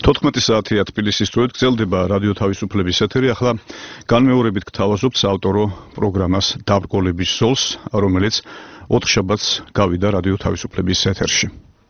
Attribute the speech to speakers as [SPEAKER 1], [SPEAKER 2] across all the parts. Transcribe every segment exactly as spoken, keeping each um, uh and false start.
[SPEAKER 1] თოთხმეტი საათია თბილისის დროით გრძელდება რადიო თავისუფლების ეთერი. ახლა განმეორებით გთავაზობთ საავტორო პროგრამას დაბრკოლების ზოლს, რომელიც ოთხშაბათს გავიდა რადიო თავისუფლების ეთერში.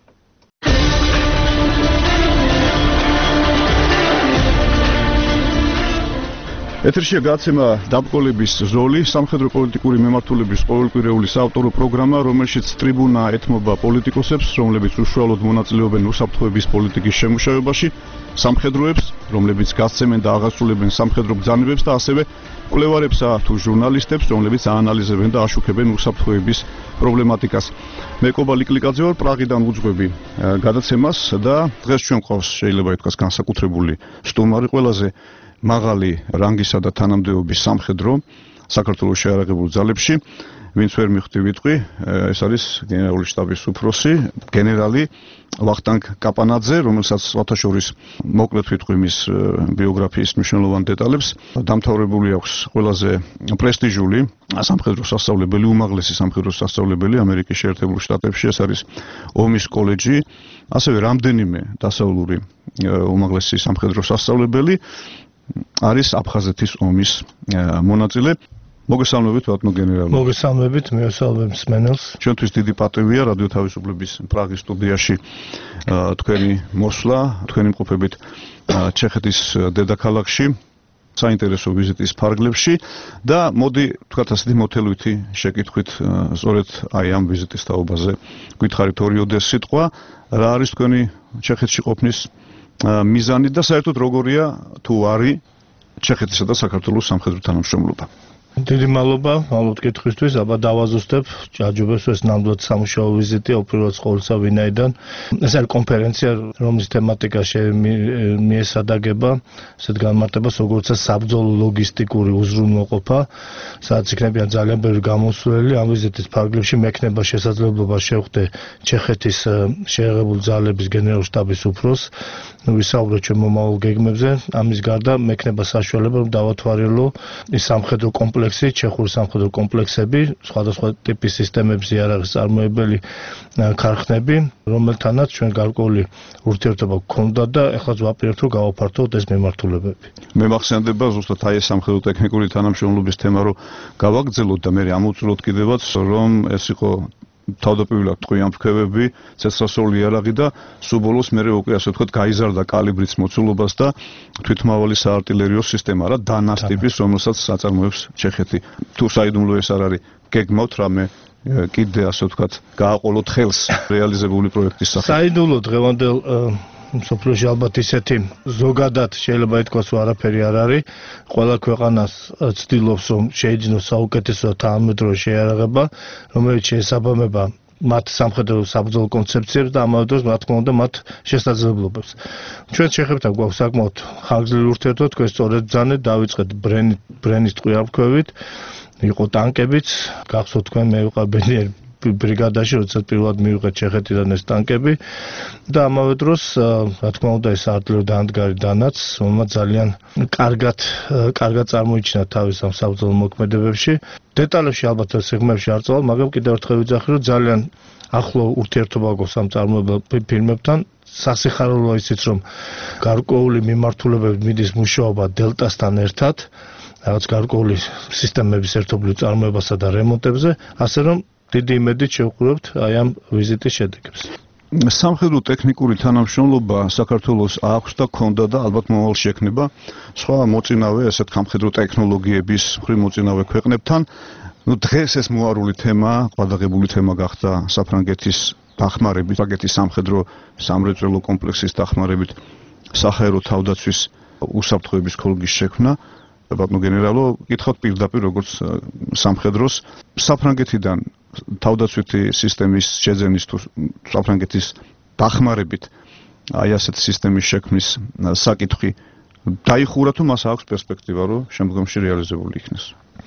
[SPEAKER 1] ეთერშია გადაცემა დაბრკოლების ზოლი, სამხედრო პოლიტიკური მიმართულების ყოველკვირეული საავტორო პროგრამა, რომელშიც ტრიბუნა ეთმობა პოლიტიკოსებს, რომლებიც უშუალოდ მონაწილეობენ უსაფრთხოების პოლიტიკის შემუშავებაში, სამხედროებს, რომლებიც გასცემენ და აღასრულებენ სამხედრო ბრძანებებს და ასევე მკვლევარებსა თუ ჟურნალისტებს, რომლებიც აანალიზებენ და აშუქებენ უსაფრთხოების პრობლემატიკას. მე კობა ლიკლიკაძე ვარ, პრაღიდან უძღვები გადაცემას და დღეს ჩვენ ყავს შეიძლება ითქვას განსაკუთრებული სტუმარი, ყველაზე მაღალი რანგისა და თანამდებობის სამხედრო საქართველოს შეიარაღებულ ძალებში, ვინც ვერ მიხვდი ვიტყვი, ეს არის გენერალური შტაბის უფროსი, გენერალი ვახტანგ კაპანაძე, რომელსაც სხვათა შორის მოკლედ ვიტყვი მის ბიოგრაფიის მნიშვნელოვან დეტალებს. დამთავრებული აქვს ყველაზე პრესტიჟული სამხედრო სასწავლებელი, უმაღლესი სამხედრო სასწავლებელი ამერიკის შეერთებულ შტატებში, ეს არის ომის კოლეჯი, ასევე რამდენიმე დასავლური უმაღლესი სამხედრო სასწავლებელი. არის აფხაზეთის ომის მონაწილე. მოგესალმებით ბატონო გენერალი.
[SPEAKER 2] მოგესალმებით, მეოსალმებ მსმენელს.
[SPEAKER 1] ჩვენთვის დიდი პატივია რადიო თავისუფლების პრაღის სტუდიაში თქვენი მოსვლა, თქვენი მყოფებით ჩეხეთის დედაქალაქში, საინტერესო ვიზიტის ფარგლებში და მოდი თქვათ ასეთი მოთელვითი შეკითხვით სწორედ აი ამ ვიზიტის თაობაზე გითხარით ორი-ოდე სიტყვა, რა არის თქვენი ჩეხეთში ყოფნის მიზანი და საერთოდ როგორია თუ არის ჩეხეთისა და საქართველოს სამხედრო თანამშრომლობა.
[SPEAKER 2] დიდი მადლობა, მადლობთ კითხვისთვის, აბა დავაზუსტებ, ჯაჯობებს ეს ნამდვილად სამუშაო ვიზიტი, უპირველეს ყოვლისა ვინაიდან. ეს არის კონფერენცია, რომლის თემატიკა მიესადაგება ასეთ განმარტებას, როგორც საბრძოლო ლოგისტიკური უზრუნველყოფა, სადაც იქნებიან ძალიან ბევრი გამოსვლელი. ამ ვიზიტის ფარგლებში მექნება შესაძლებლობა შევხვდე ჩეხეთის შეიარაღებული ძალების გენერალურ შტაბის უფროსს, ვისაუბროთ ჩვენ მომავალ გეგმებზე. ამის გარდა მექნება საშუალება, რომ დავათვალიერო ის სამხედრო კომპლექსი, ჩეხური სამხედრო კომპლექსები, სხვადასხვა ტიპის სისტემების იარაღის წარმოებელი ქარხნები, რომელთანაც ჩვენ გარკვეული ურთიერთობა გქონდა და ეხლა ვაპირებთ, რომ გავაფართოვოთ ეს მიმართულებები.
[SPEAKER 1] მე მახსენდება ზუსტად აი ეს სამხედრო ტექნიკური თანამშრომლობის თემა, რომ გავაგრძელოთ და მე ამოვწილოთ კიდევაც, რომ ეს იყო თავდაპირველად ტყვიამფრქვევები, ცეცხლსასროლი იარაღი და სულ ბოლოს მე უკვე ასე ვთქვათ გაიზარდა კალიბრიც მოცულობას და თვითმავალი საარტილერიო სისტემა რა დანას ტიპის, რომელსაც აწარმოებს ჩეხეთი. თუ საიდუმლო ეს არ არის, გეგმავთ რამე კიდე ასე ვთქვათ გააყოლოთ ხელს რეალიზებული პროექტის სახით.
[SPEAKER 2] საიდუმლო დღევანდელ მსოფლიოში ალბათ ისეთი ზოგადად შეიძლება ითქვას, რომ არაფერი არ არის. ყველა ქვეყანას ცდილობს, რომ შეიძინოს საუკეთესო თანამედროვე შეიარაღება, რომელიც შეესაბამება მათ სამხედრო საბრძოლო კონცეფციებს და ამავე დროს, რა თქმა უნდა, მათ შესაძლებლობებს. ჩვენ ჩეხებთან გვაქვს საკმაოდ ხანგრძლივი ურთიერთობა, თქვენ სწორედ ბრძანეთ, დავიწყეთ ბრენის ტყვიამფრქვევით, იყო ტანკებიც, გახსოვთ თქვენ მე ვიყავ ბენიერ ბრიგადაში, როდესაც პირველად მივიღეთ ჩეხეთიდან ეს ტანკები და ამავე დროს, რა თქმა უნდა, ეს არტილერიული დანადგარი დანაც, რომელმაც ძალიან კარგად, კარგად წარმოიჩინა თავის ამ საბრძოლო მოქმედებებში. დეტალებში ალბათ ეს სიღრმეებში არ წავალ, მაგრამ კიდევ ერთხელ ვიძახი, რომ ძალიან ახლო ურთიერთობა გვაქვს ამ წარმოებელ ფირმებთან. სასიხარულოა ისიც, რომ გარკვეული მიმართულებებით მიდის მუშაობა დელტასთან ერთად, რაღაც გარკვეული სისტემების ერთობლივ წარმოებასა და რემონტებზე, ასე რომ დიდი იმედით შევყურებთ აი ამ ვიზიტის შედეგებს.
[SPEAKER 1] სამხედრო ტექნიკური თანამშრომლობა საქართველოს აქვს და ქონდა და ალბათ მომავალში ექნება სხვა მოწინავე ესეთ სამხედრო ტექნოლოგიების მხრივ მოწინავე ქვეყნებთან. ნუ დღეს ეს მოარული თემა, ყადაღებული თემა გახდა საფრანგეთის დახმარებით, საფრანგეთის სამხედრო სამრეწველო კომპლექსის დახმარებით საჰაერო თავდაცვის უსაფრთხოების ქოლგის შექმნა. ბატონო გენერალო, გითხავთ პირდაპირ როგორც სამხედროს საფრანგეთიდან თავდაცვითი სისტემის შეძენის თუ საფრანგეთის დახმარებით აი ასეთ სისტემის შექმნის საკითხი დაიხურა თუ მას აქვს პერსპექტივა, რომ შემდგომში რეალიზებული იქნეს?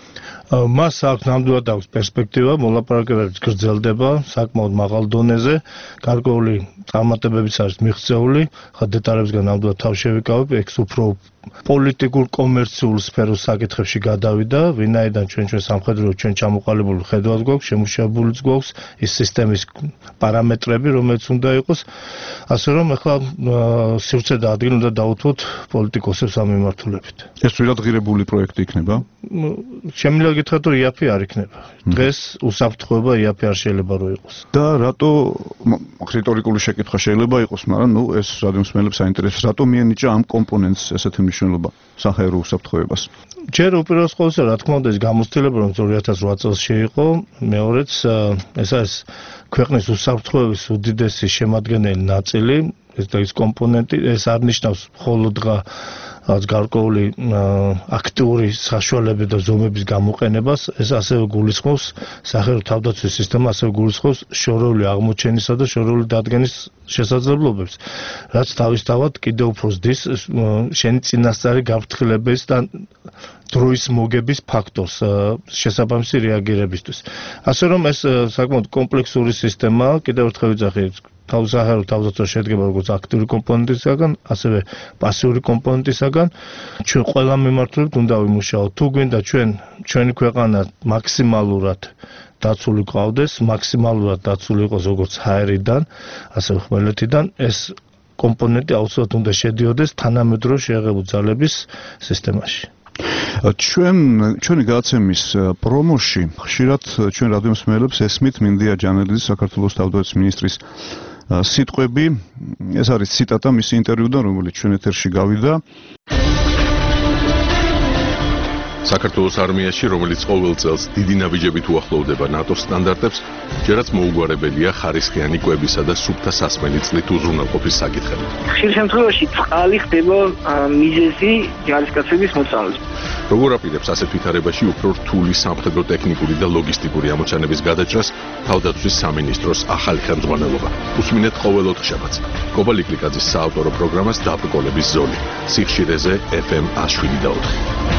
[SPEAKER 2] მას აქვს ნამდვილად აქვს პერსპექტივა, მოლაპარაკებებიც გრძელდება საკმაოდ მაღალ დონეზე, გარკვეული წარმატებებიც არის მიღწეული, ხა დეტალებისგან ნამდვილად თავ შევიკავებ, ექს უფრო პოლიტიკურ კომერციულ სფეროს საკითხებში გადავიდა, ვინაიდან ჩვენ ჩვენ სამხედრო ჩვენ ჩამოყალიბებული ხედავთ გვაქვს, შემუშავებულიც გვაქვს ის სისტემის პარამეტრები, რომელიც უნდა იყოს, ასე რომ ახლა სივრცე და ადგილი უნდა დაუთმოთ პოლიტიკოსებს ამ მიმართულებით.
[SPEAKER 1] ეს ძვირად ღირებული პროექტი იქნება?
[SPEAKER 2] შემიძლია გითხრათ, რომ იაფი არ იქნება. დღეს უსაფრთხოება იაფი არ შეიძლება რომ იყოს.
[SPEAKER 1] და რატო რიტორიკული შეკითხვა შეიძლება იყოს, მაგრამ ნუ ეს რადიომსმენელებს აინტერესებს, რატო მიენიჭა ამ კომპონენტს ესეთი მნიშვნელობა საჰაერო უსაფრთხოებას?
[SPEAKER 2] ჯერ უპირველეს ყოვლისა, რა თქმა უნდა, ეს გამოცდილება რომ ორი ათას რვა წელს იყო, მეორეც ეს არის ქვეყნის უსაფრთხოების უდიდესი შემადგენელი ნაწილი, ეს და ის კომპონენტი, ეს არ ნიშნავს მხოლოდ რაც გარკვეული აქტიური საშუალების და ზომების გამოყენებას, ეს ასევე გულისხმობს სახელმწიფო თავდაცვის სისტემა, ასევე გულისხმობს შორეული აღმოჩენისა და შორეული დადგენის შესაძლებლობებს, რაც თავისთავად კიდევ უფრო ზრდის შენი წინასწარი გაფრთხილების და დროის მოგების ფაქტორს შესაბამისი რეაგირებისთვის. ასე რომ ეს საკმაოდ კომპლექსური სისტემაა, კიდევ ერთხელ ვიძახი, თავსაჰაერო თავდაცვა შედგება როგორც აქტიური კომპონენტისაგან, ასევე პასიური კომპონენტისაგან. ჩვენ ყველა მიმართულებით უნდა ვიმუშაოთ. თუ გვინდა ჩვენ ჩვენი ქვეყანა მაქსიმალურად დაცული ყავდეს, მაქსიმალურად დაცული იყოს როგორც ჰაერიდან, ასევე ხმელეთიდან, ეს კომპონენტი აუცილებლად უნდა შედიოდეს თანამედროვე შეიარაღებული ძალების სისტემაში.
[SPEAKER 1] ჩვენ ჩვენი გადაცემის პრომოში ხშირად ჩვენ რადიომსმენელებს ესმით მინდია ჯანელიძის საქართველოს თავდაცვის მინისტრის სიტყვები, ეს არის ციტატა მისი ინტერვიუდან, რომელიც ჩვენ ეთერში გავიდა.
[SPEAKER 3] საქართველოს არმიაში, რომელიც ყოველ წელს დიდი ნაბიჯებით უახლოვდება ნატოს სტანდარტებს, ჯერაც მოუგვარებელია ხარისხიანი კვებისა და სუფთა სასმელი წყლით უზრუნველყოფის საკითხები.
[SPEAKER 4] ხშირ შემთხვევაში წყალი ხდება მიზეზი ჯარისკაცების მოწამვლის.
[SPEAKER 3] როგორ აპირებს ასეთ ვითარებაში უფრო რთული სამხედრო ტექნიკური და ლოგისტიკური ამოჩანების გადაჭრას თავდაცვის სამინისტროს ახალი ხელმძღვანელობა. უსმინეთ ყოველ ოთხშაბათს. კობა ლიკლიკაძის საავტორო პროგრამას დაბრკოლების ზოლი. სიხშირეზე ეფ ემ ას შვიდი და ოთხი.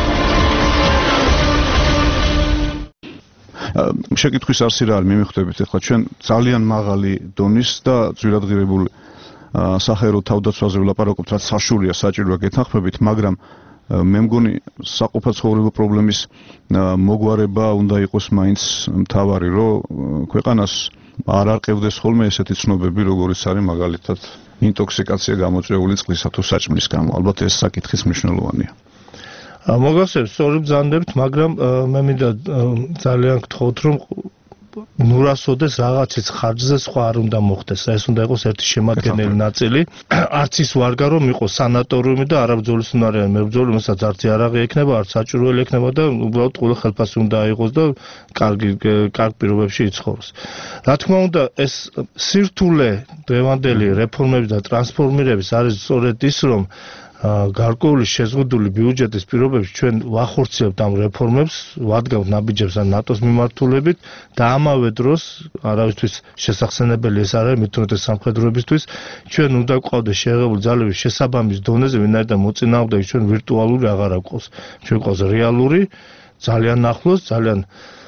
[SPEAKER 1] შეკითხვის არსი რა არის, მიმიხვდებით, ახლა ჩვენ ძალიან მაღალი დონის და ძვირად ღირებული საჰაერო თავდაცვაზე ვლაპარაკობთ, რაც საშურია, საჭიროა გეთანხმებით, მაგრამ მე მგონი საყოფაცხოვრებო პრობლემის მოგვარება უნდა იყოს მაინც მთავარი, რომ ქვეყანას არ არყევდეს ხოლმე ესეთი ცნობები, როგორიც არის მაგალითად ინტოქსიკაცია გამოწვეული წყლისა თუ საჭმლის გამო. ალბათ ეს საკითხიც მნიშვნელოვანია.
[SPEAKER 2] მოგახსენებთ, სწორი ბრძანდებით, მაგრამ მე მინდა ძალიან გთხოვთ, რომ ნურასოდეს რაღაცის ხარჯზე სხვა არ უნდა მოხდეს. ეს უნდა იყოს ერთი შემადგენელი ნაწილი. არც ის ვარგა რომ იყოს სანატორიუმი და არაბრძოლის უნარიანი მებრძოლი, რომელსაც არც იარაღი ექნება, არც საჭურველი ექნება და უბრალოდ ყველა ხელფასი უნდა აიღოს და კარგი კარგ პირობებში იცხოვროს. რა თქმა უნდა, ეს სირთულე დღევანდელი რეფორმების და ტრანსფორმირების არის სწორედ ის, რომ გარკვეული შეზღუდული ბიუჯეტის პირობებში ჩვენ ვახორციელებთ ამ რეფორმებს, ვადგავთ ნაბიჯებს ნატოს მიმართულებით და ამავე დროს არავისთვის შესახსენებელი ეს არ არის, მით უმეტეს სამხედროებისთვის, ჩვენ უნდა გვყავდეს შეიარაღებული ძალების შესაბამის დონეზე, ვინაიდან მოწინააღმდეგე ჩვენ ვირტუალური აღარ აქვს. ჩვენ გვყავს რეალური, ძალიან ახლოს, ძალიან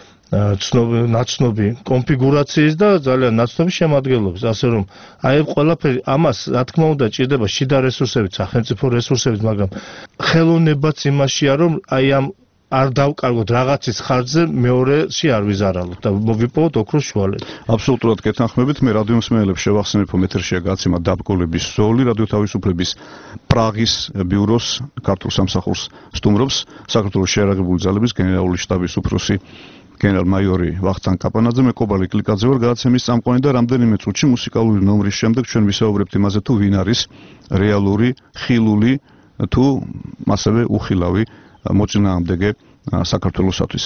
[SPEAKER 2] ცნობი ნაცნობი კონფიგურაციის და ძალიან ნაცნობი შემადგენლობის, ასე რომ აი ყველაფერი ამას რა თქმა უნდა ჭირდება შიდა რესურსებით, სახელმწიფო რესურსებით, მაგრამ ხელოვნებაც იმაშია, რომ აი ამ არ დავკარგოთ რაღაცის ხარჯზე მეორეში არ ვიზარალოთ და მოვიპოვოთ ოქროს შუალედ.
[SPEAKER 1] აბსოლუტურად გეთანხმებით, მე რადიომსმენელებს შევახსენებ, რომ ეთერშია გადაცემა დაბრკოლების ზოლი, რადიო თავისუფლების პრაღის ბიუროს ქართულ სამსახურს სტუმრობს საქართველოს შეიარაღებული ძალების გენერალური შტაბის უფროსი გენერალ-მაიორი ვახტანგ კაპანაძე. მე კობა ლიკლიკაძე ვარ, გადაცემის წამყვანი და რამდენიმე წუთში მუსიკალური ნომრის შემდეგ ჩვენ ვისაუბრებთ იმაზე, თუ ვინ არის რეალური, ხილული თუ ასევე უხილავი მოწინააღმდეგე საქართველოსათვის.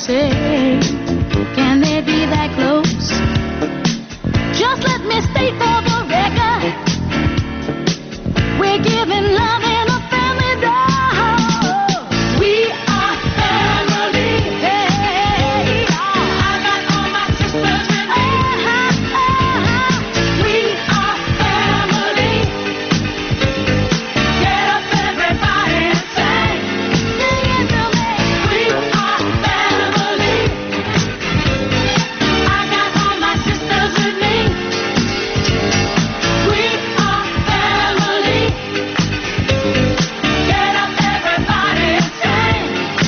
[SPEAKER 5] say, can they be that close? Just let me state for the record, we're giving love in a family dose. We are family. Hey, I got all my sisters with me. Uh-huh, uh-huh. We are family. Get up, everybody, and sing. Sing it to me. We are family. I got all my sisters with me. We are family. Get up, everybody, and sing.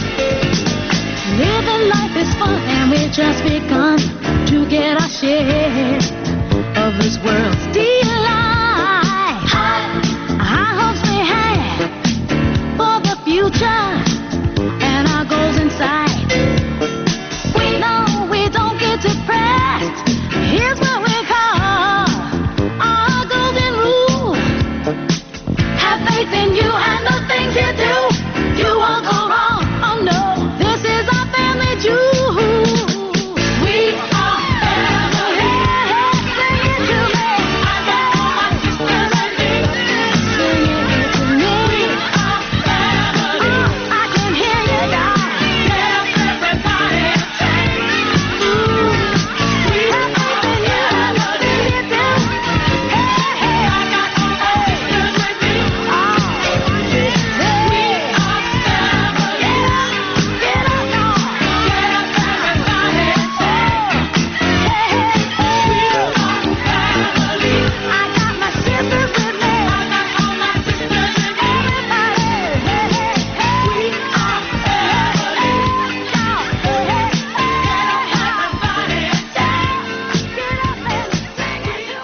[SPEAKER 5] Living life is fun, and we've just begun to get our share of this world's delight. High hopes we have for the future and our goals in sight. We know we don't get depressed. Here's what we call our golden rule. Have faith in you and the things you do. You won't go wrong. Oh no, this is our family jewel. We are family. Sing it to me. I got all my sisters and me. Sing it to me. We are family. Oh, I can hear you, darling. Get up, everybody, and sing. Ooh, we have faith in you and the things you do. Hey, hey, I got all my sisters with me. Oh, we are family. Get up, y'all. Get up, everybody, and sing. Hey, hey, we are family. I got my sisters with me. I got all my sisters with me. Everybody, hey, hey, hey. We are family. Y'all, hey, hey, hey. Get up, everybody, and sing. Get up and sing it to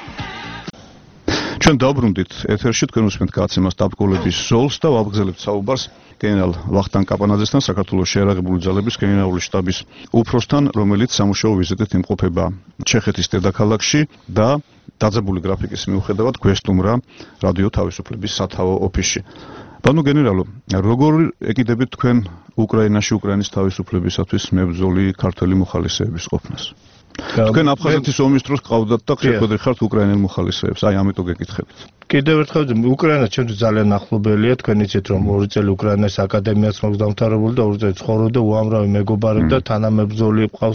[SPEAKER 5] me.
[SPEAKER 1] ჩვენ დავბრუნდით ეთერში, თქვენ უსმენთ გაცემას დაბგოლების ზოლს და ვაბგზელებთ საუბარს გენერალ ვახტანგ კაპანაძესთან, საქართველოს შეიარაღებული ძალების გენერალური შტაბის უფროსთან, რომელიც სამუშაო ვიზიტით იმყოფება ჩეხეთის დედაქალაქში და დაძაბული გრაფიკის მიუხედავად გვესტუმრა რადიო თავისუფლების სათავო ოფისში. ბანო გენერალო, როგორ ეკიდებით თქვენ უკრაინაში უკრაინის თავისუფლებისათვის მებრძოლი ქართველი მოხალისეების ყოფნას? თქვენ აფხაზეთის ომის დროს ყავდათ და შეხვედრით ხართ უკრაინელ მოხალისეებს, აი ამიტომ გეკითხებით.
[SPEAKER 2] კიდევ ერთხელ უკრაინა ჩვენთვის ძალიან ახლობელია, თქვენ იცით რომ ორი წელი უკრაინის აკადემიაც მაქვს დამთავრებული და ორი წელი ცხოვრობდა, უამრავი მეგობარი და თანამებრძოლი ყავს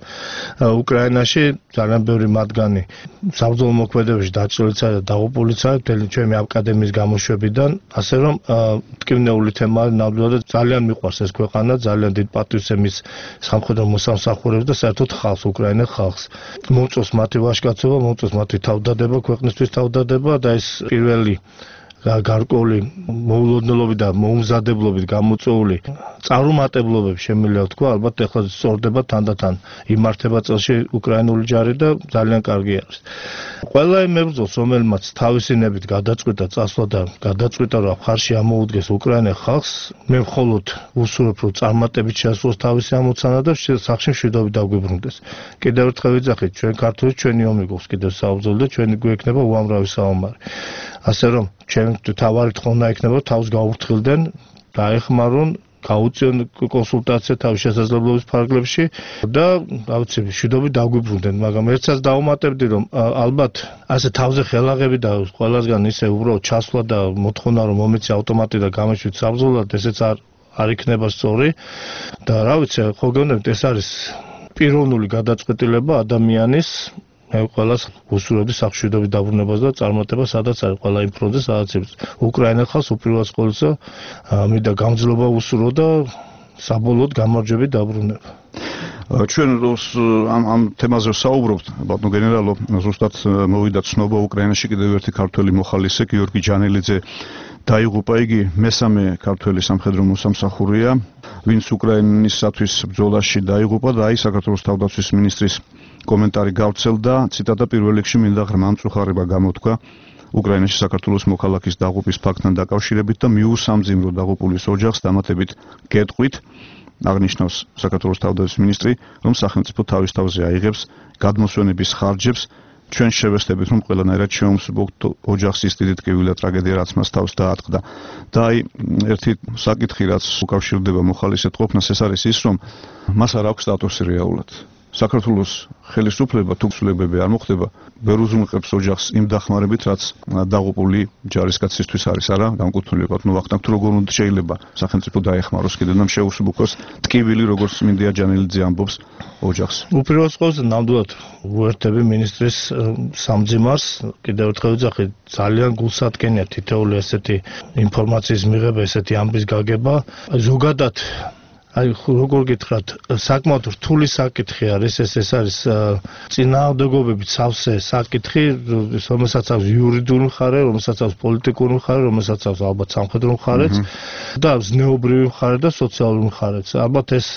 [SPEAKER 2] უკრაინაში, ძალიან ბევრი მათგანი საბრძოლო მოქმედებაში დაჭრილისა და დაღუპულისა, მთელი ჩვენი აკადემიის გამოშვებიდან, ასე რომ მტკივნეული თემაა ნამდვილად ძალიან მიყვარს ეს ქვეყანა, ძალიან დიდ პატივს ემის სამხედრო მოსამსახურებს და საერთოდ ხალხს, უკრაინელ ხალხს. მომწონს მათი ვაჟკაცობა, მომწონს მათი თავდადება, ქვეყნისთვის თავდადება და ეს პირველი გარკვეული მოულოდნელობით და მოუმზადებლობით გამოწვეული წარუმატებლობები შემიძლია ვთქვა, ალბათ ეხლა სწორდება თანდათან იმართება წელში უკრაინული ჯარი და ძალიან კარგი არის. ყველა იმ მებრძოლს, რომელმაც თავისი ნებით გადაწყვიტა წასვლა და გადაწყვიტა რომ მხარში ამოუდგეს უკრაინელ ხალხს, მე მხოლოდ ვუსურვებ რომ წარმატებით შეასრულოს თავისი ამოცანა და სახში მშვიდობით დაგვიბრუნდეს. კიდევ ერთხელ ვიძახით, ჩვენ ქართული ჩვენი ომი გვაქვს კიდევ საუბრძოლო და ჩვენი გვექნება უამრავი საომარი. ასე რომ ჩვენ თავარი თხოვნა იქნება თავს გაუფრთხილდნენ, დაეხმარონ, გაუწიონ კონსულტაცია თავის შესაძლებლობის ფარგლებში და ავიცი მშვიდობით დაგვიბრუნდნენ, მაგრამ ერთსაც დავუმატებდი რომ ალბათ ასე თავზე ხელაღები და ყველასგან ისე უბრალოდ ჩასვლა და მოთხოვნა რომ მომეცი ავტომატურად გამეშვით საბრძოლოდ, ესეც არ არ იქნება სწორი და რა ვიცი, ხო გეუბნებით, ეს არის პიროვნული გადაწყვეტილება ადამიანის. მე ყველას ვუსურვებდი სახშვიდობით დაბრუნებას და წარმატებას, სადაც არის ყველა იმ ფრონტზე, სადაც უკრაინელ ხალხს უპირველეს ყოვლისა მინდა გამძლეობა ვუსურვო და საბოლოოდ გამარჯვებით დაბრუნება.
[SPEAKER 1] ჩვენ ამ ამ თემაზე საუბრობთ, ბატონო გენერალო, ზუსტად მოვიდა ცნობა უკრაინაში კიდევ ერთი ქართველი მოხალისე, გიორგი ჯანელიძე დაიღუპა, იგი მესამე ქართველი სამხედრო მოსამსახურეა, ვინც უკრაინისათვის ბრძოლაში დაიღუპა და აი საქართველოს თავდაცვის მინისტრის კომენტარი გავრცელდა, ციტატა პირველ რიგში მინდა ღრმა მწუხარება გამოთქვა უკრაინაში საქართველოს მოქალაქის დაღუპვის ფაქტთან დაკავშირებით და მიუსამძიმრო დაღუპულის ოჯახს დამატებით გეტყვით, აღნიშნავს საქართველოს თავდაცვის მინისტრი, რომ სახელმწიფო თავის თავზე აიღებს გადმოსვენების ხარჯებს ჩვენ შევესწრებით რომ ყველანაირად შეუმსუბუქოთ ოჯახს ის დიდი ტკივილი და ტრაგედია რაც მას თავს დაატყდა და აი ერთი საკითხი რაც უკავშირდება მოხალისედ ყოფნას ეს არის ის რომ მას არ აქვს სტატუსი რეალურად საქართველოს ხელისუფლება თუ ცვლილებები არ მოხდება ვერ უზრუნველყოფს ოჯახს იმ დახმარებით რაც დაღუპული ჯარისკაცისთვის არის არა განკუთვნილი ვიყავთ ნუ ვახტანგ თუ როგორ უნდა შეიძლება სახელმწიფო დაეხმაროს კიდევ შეუსუბუქოს ტკივილი როგორც მინდია ჯანელიძე ამბობს ოჯახს
[SPEAKER 2] უპირველეს ყოვლისა ნამდვილად უერთდები ministris სამძიმარს კიდევ ერთხელ ვიძახი ძალიან გულსადგენია თითოეული ესეთი ინფორმაციის მიღება ესეთი ამბის გაგება ზოგადად აი როგორ გითხრათ საკმაოდ რთული საკითხი არის ეს ეს არის წინააღმდეგობებით სავსე საკითხი რომელსაც აქვს იურიდიული მხარე რომელსაც აქვს პოლიტიკური მხარე რომელსაც აქვს ალბათ სამხედრო მხარეც და ზნეობრივი მხარე და სოციალური მხარეც ალბათ ეს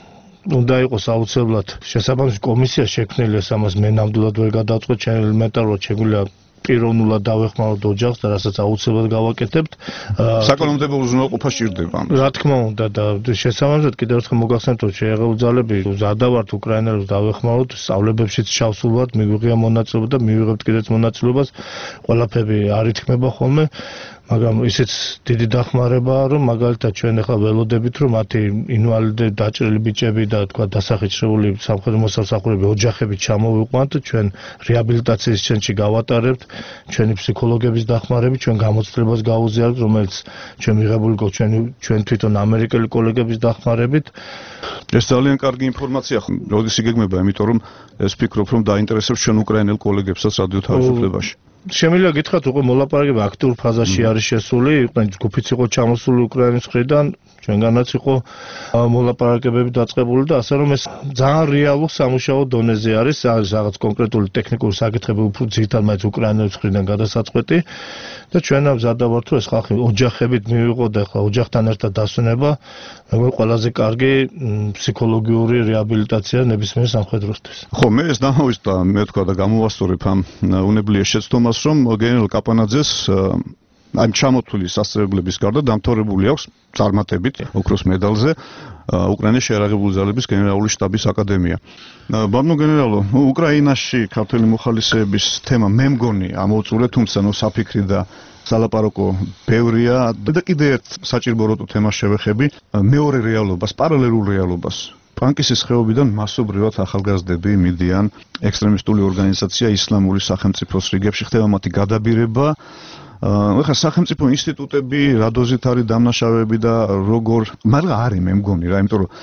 [SPEAKER 2] უნდა იყოს აუცილებლად შესაბამისი კომისია შექმნილი ეს ამას მე ნამდვილად ვერ გადავწყვეტ ჩვენ ელემენტარულად შეგვიძლია პიროვნულად დავეხმაროთ ოჯახს და რასაც აუცილებლად გავაკეთებთ.
[SPEAKER 1] საკანონმდებლო უზრუნველყოფა სჭირდება.
[SPEAKER 2] რა თქმა უნდა და შესაბამისად კიდევ ერთხელ მოგახსენებთ რომ შეეღებულ ძალები ზადავართ უკრაინელებს დავეხმაროთ სწავლებებშიც ჩავსულვართ მივიღია მონაწილეობა და მივიღებთ კიდეც მონაწილეობას ყველაფერი არ ითქმება ხოლმე მაგრამ ისიც დიდი დახმარებაა რომ მაგალითად ჩვენ ახლა ველოდებით რომ მათი ინვალიდები დაჭრილი ბიჭები და თქვა დასახელებული სამხედრო მოსამსახურეები ოჯახებით ჩამოვიყვანთ ჩვენ რეაბილიტაციის ცენტრში გავატარებთ ჩვენი ფსიქოლოგების დახმარებით ჩვენ გამოცდილებას გავუზიარებთ რომელიც ჩვენ მიღებული გქონდა ჩვენ ჩვენ თვითონ ამერიკელი კოლეგების დახმარებით
[SPEAKER 1] ეს ძალიან კარგი ინფორმაცია როდის იგეგმება იმიტომ რომ ეს ფიქრობ რომ დაინტერესებს ჩვენ უკრაინელ კოლეგებსაც რადიო თავისუფლებაში
[SPEAKER 2] შემიძლია გითხრათ უკვე მოლაპარაკება აქტიურ ფაზაში არის შესული იყვნენ ჯგუფიც იყო ჩამოსული უკრაინის მხრიდან ჩვენგანაც იყო მოლაპარაკებები დაწყებული და ასე რომ ეს ძალიან რეალურ სამუშაო დონეზე არის არის რაღაც კონკრეტული ტექნიკური საკითხები უფრო ძირითადად მაინც უკრაინელის მხრიდან გადასაწყვეტი და ჩვენ ამზადავართ რომ ეს ხალხი ოჯახებით მივიღოთ და ახლა ოჯახთან ერთად დასვენება მეგონი ყველაზე კარგი ფსიქოლოგიური რეაბილიტაცია ნებისმიერ სამხედროსთვის
[SPEAKER 1] ხო მე ეს დამოვიწყდა მე თქვა და გამოვასწორებ ამ უნებლიე შეცდომას რომ გენერალ კაპანაძეს ამ ჩამოთვლილი სასწავლებლების გარდა დამთავრებული აქვს წარმატებით ოქროს მედალზე უკრაინის შეიარაღებული ძალების გენერალური შტაბის აკადემია. ბატონო გენერალო, უკრაინაში ქართველი მოხალისეების თემა მე მგონი ამოუწურე, თუმცა ნუ საფიქრი და სალაპარაკო ბევრია და კიდე ერთ საჭიროებო თემას შევეხები, მეორე რეალობას, პარალელურ რეალობას. პანკისის ხეობიდან მასობრივად ახალგაზრდები მიდიან ექსტრემისტული ორგანიზაცია ისლამური სახელმწიფოს რიგებში ხდება მათი გადაბირება ახლა სახელმწიფო ინსტიტუტები რა დოზით არის დამნაშავეები და როგორ მაგრამ არის მე მგონი რა იმიტომ რომ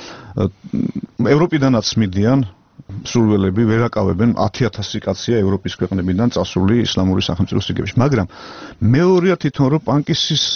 [SPEAKER 1] ევროპიდანაც მიდიან სრულველები ვერაკავებენ ათი ათასი კაცია ევროპის ქვეყნებიდან წასული ისლამური სახელმწიფოს რიგებში მაგრამ მეორეა თვითონ რომ პანკისის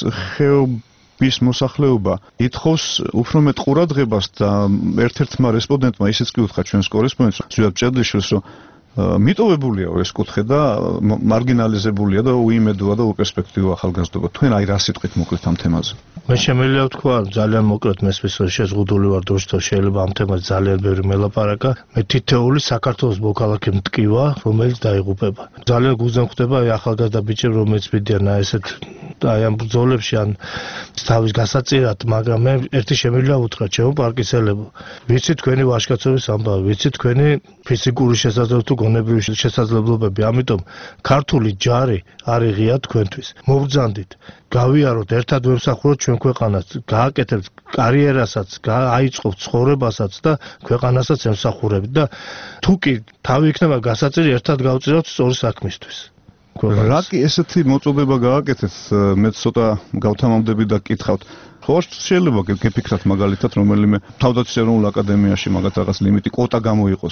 [SPEAKER 1] ხეობის მოსახლეობა ითხოვს უფრო მეტ ყურადღებას და ერთ-ერთმა რესპონდენტმა ისიც კი უთხრა ჩვენს კორესპონდენტს ზვიად ჭედლიშვილს რომ მიტოვებულია ეს კუთხე და მარგინალიზებულია და უიმედოა და უპერსპექტივო ახალგაზრდობა. თქვენ აი რა სიტყვით მოკლედ ამ თემაზე?
[SPEAKER 2] მე შემიძლია ვთქვა ძალიან მოკლედ მესმის შეზღუდული ვარ დროშთან შეიძლება ამ თემაზე ძალიან ბევრი მელაპარაკა. მე თითოეული საქართველოს მოქალაქე მტკივა რომელიც დაიღუპება. ძალიან გუზემ ხდება აი ახალგაზრდა ბიჭები რომელიც მიდიან აი ესეთ აი ამ ბრძოლებში ან თავის გასაწირად მაგრამ მე ერთი შემიძლია უთხრა ჩემო პარკისელებო ვიცი თქვენი ვაჟკაცობის ამბავი ვიცი თქვენი ფიზიკური შესაძლებლობები თუ გონებრივი შესაძლებლობები ამიტომ ქართული ჯარი არის ღია თქვენთვის მობრძანდით გავიაროთ ერთად ვემსახუროთ ჩვენ ქვეყანას გააკეთებთ კარიერასაც აიწყოთ ცხოვრებასაც და ქვეყანასაც ემსახურებით და თუ კი თავი იქნება გასაწირი ერთად გავწირავთ სწორი საქმისთვის
[SPEAKER 1] რა კი ესეთი მოწოდება გააკეთეთ მე ცოტა გავთამამდები და გკითხავთ ხო შეიძლება გეფიქრათ მაგალითად რომელიმე თავდაცვის ეროვნულ აკადემიაში მაგათ რაღაც ლიმიტი კვოტა გამოიყოს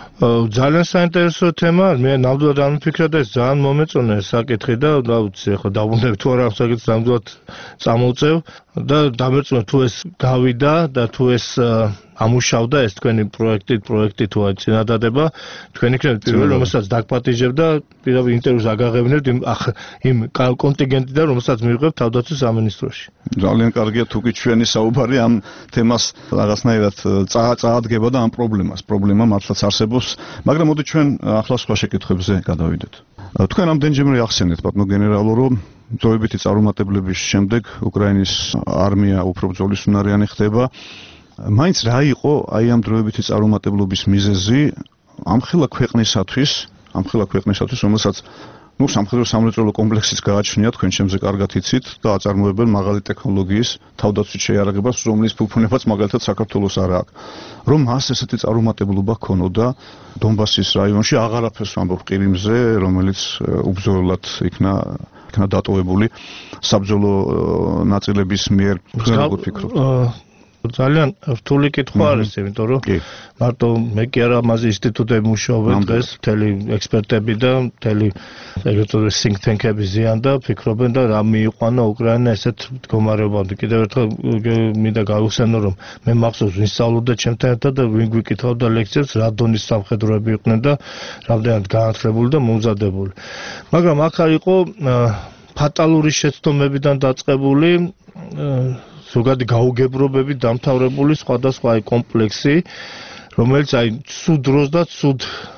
[SPEAKER 2] ძალიან საინტერესო თემა მე ნამდვილად არ მიფიქრე და ეს ძალიან მომეწონა ეს საკითხი და დავუცი ახლა დავუნდები თუ არა ამ საკითხს ნამდვილად წამოვწევ და დამერწმუნე თუ ეს გავიდა და თუ ეს ამუშავდა ეს თქვენი პროექტი პროექტი თუ აი წინადადება თქვენ იქნებით პირველი რომელსაც დაგპატიჟებ და პირდაპირ ინტერვიუს აგაღებინებთ იმ იმ კონტინგენტიდან რომელსაც მივიღებთ თავდაცვის სამინისტროში
[SPEAKER 1] ძალიან კარგია თუ კი ჩვენი საუბარი ამ თემას რაღაცნაირად წაადგება და ამ პრობლემას პრობლემა მართლაც არსებობს მაგრამ მოდი ჩვენ ახლა სხვა შეკითხვებზე გადავიდეთ თქვენ ამდენჯერმე ახსენეთ ბატონო გენერალო რომ დროებითი წარუმატებლების შემდეგ უკრაინის არმია უფრო ბრძოლისუნარიანი ხდება მაინც რა იყო აი ამ დროებითი წარუმატებლობის მიზეზი ამხელა ქვეყნისათვის ამ ხელა ქვეყნისათვის, რომელსაც ну სამხედრო სამრეწველო კომპლექსიც გააჩნია თქვენ ჩემზე კარგად იცით და აწარმოებენ მაღალი ტექნოლოგიის თავდაცვით შეიარაღებას, რომლის ფუფუნებაც მაგალითად საქართველოს არა აქვს. რომ მას ესეთი წარუმატებლობა ქონოდა დონბასის რაიონში, აღარაფერს ამბობ ყირიმზე, რომელიც უბრძოლად იქნა იქნა დატოვებული საბრძოლო ნაწილების მიერ. თქვენ როგორ ფიქრობთ?
[SPEAKER 2] ძალიან რთული კითხვა არის, იმიტომ რომ მარტო მე კი არა ამაზე ინსტიტუტები მუშაობენ დღეს, მთელი ექსპერტები და მთელი ეგრეთ წოდებული think tank-ები ზიან და ფიქრობენ და რა მიიყვანა უკრაინა ესეთ მდგომარეობამდე. კიდევ ერთხელ მინდა გავიხსენო, რომ მე მახსოვს ვინ სწავლობდა ჩემთან ერთად და ვინ გვიკითხავდა ლექციებს, რა დონის სამხედროები იყვნენ და რამდენად განათლებული და მომზადებული. მაგრამ აქ არ იყო ფატალური შეცდომებიდან დაწყებული ზოგადი გაუგებრობები დამთავრებული სხვადასხვა აი კომპლექსი, რომელიც აი ცუდ დროს და ცუდ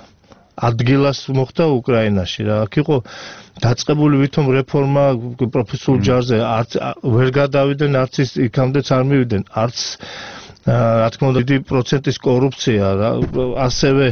[SPEAKER 2] ადგილას მოხდა უკრაინაში. რა აქ იყო დაწყებული ვითომ რეფორმა პროფესიულ ჯარზე, არც ვერ გადავიდნენ, არც ის იქამდეც არ მივიდნენ, არც რა თქმა უნდა დიდი პროცენტის კორუფცია, ასევე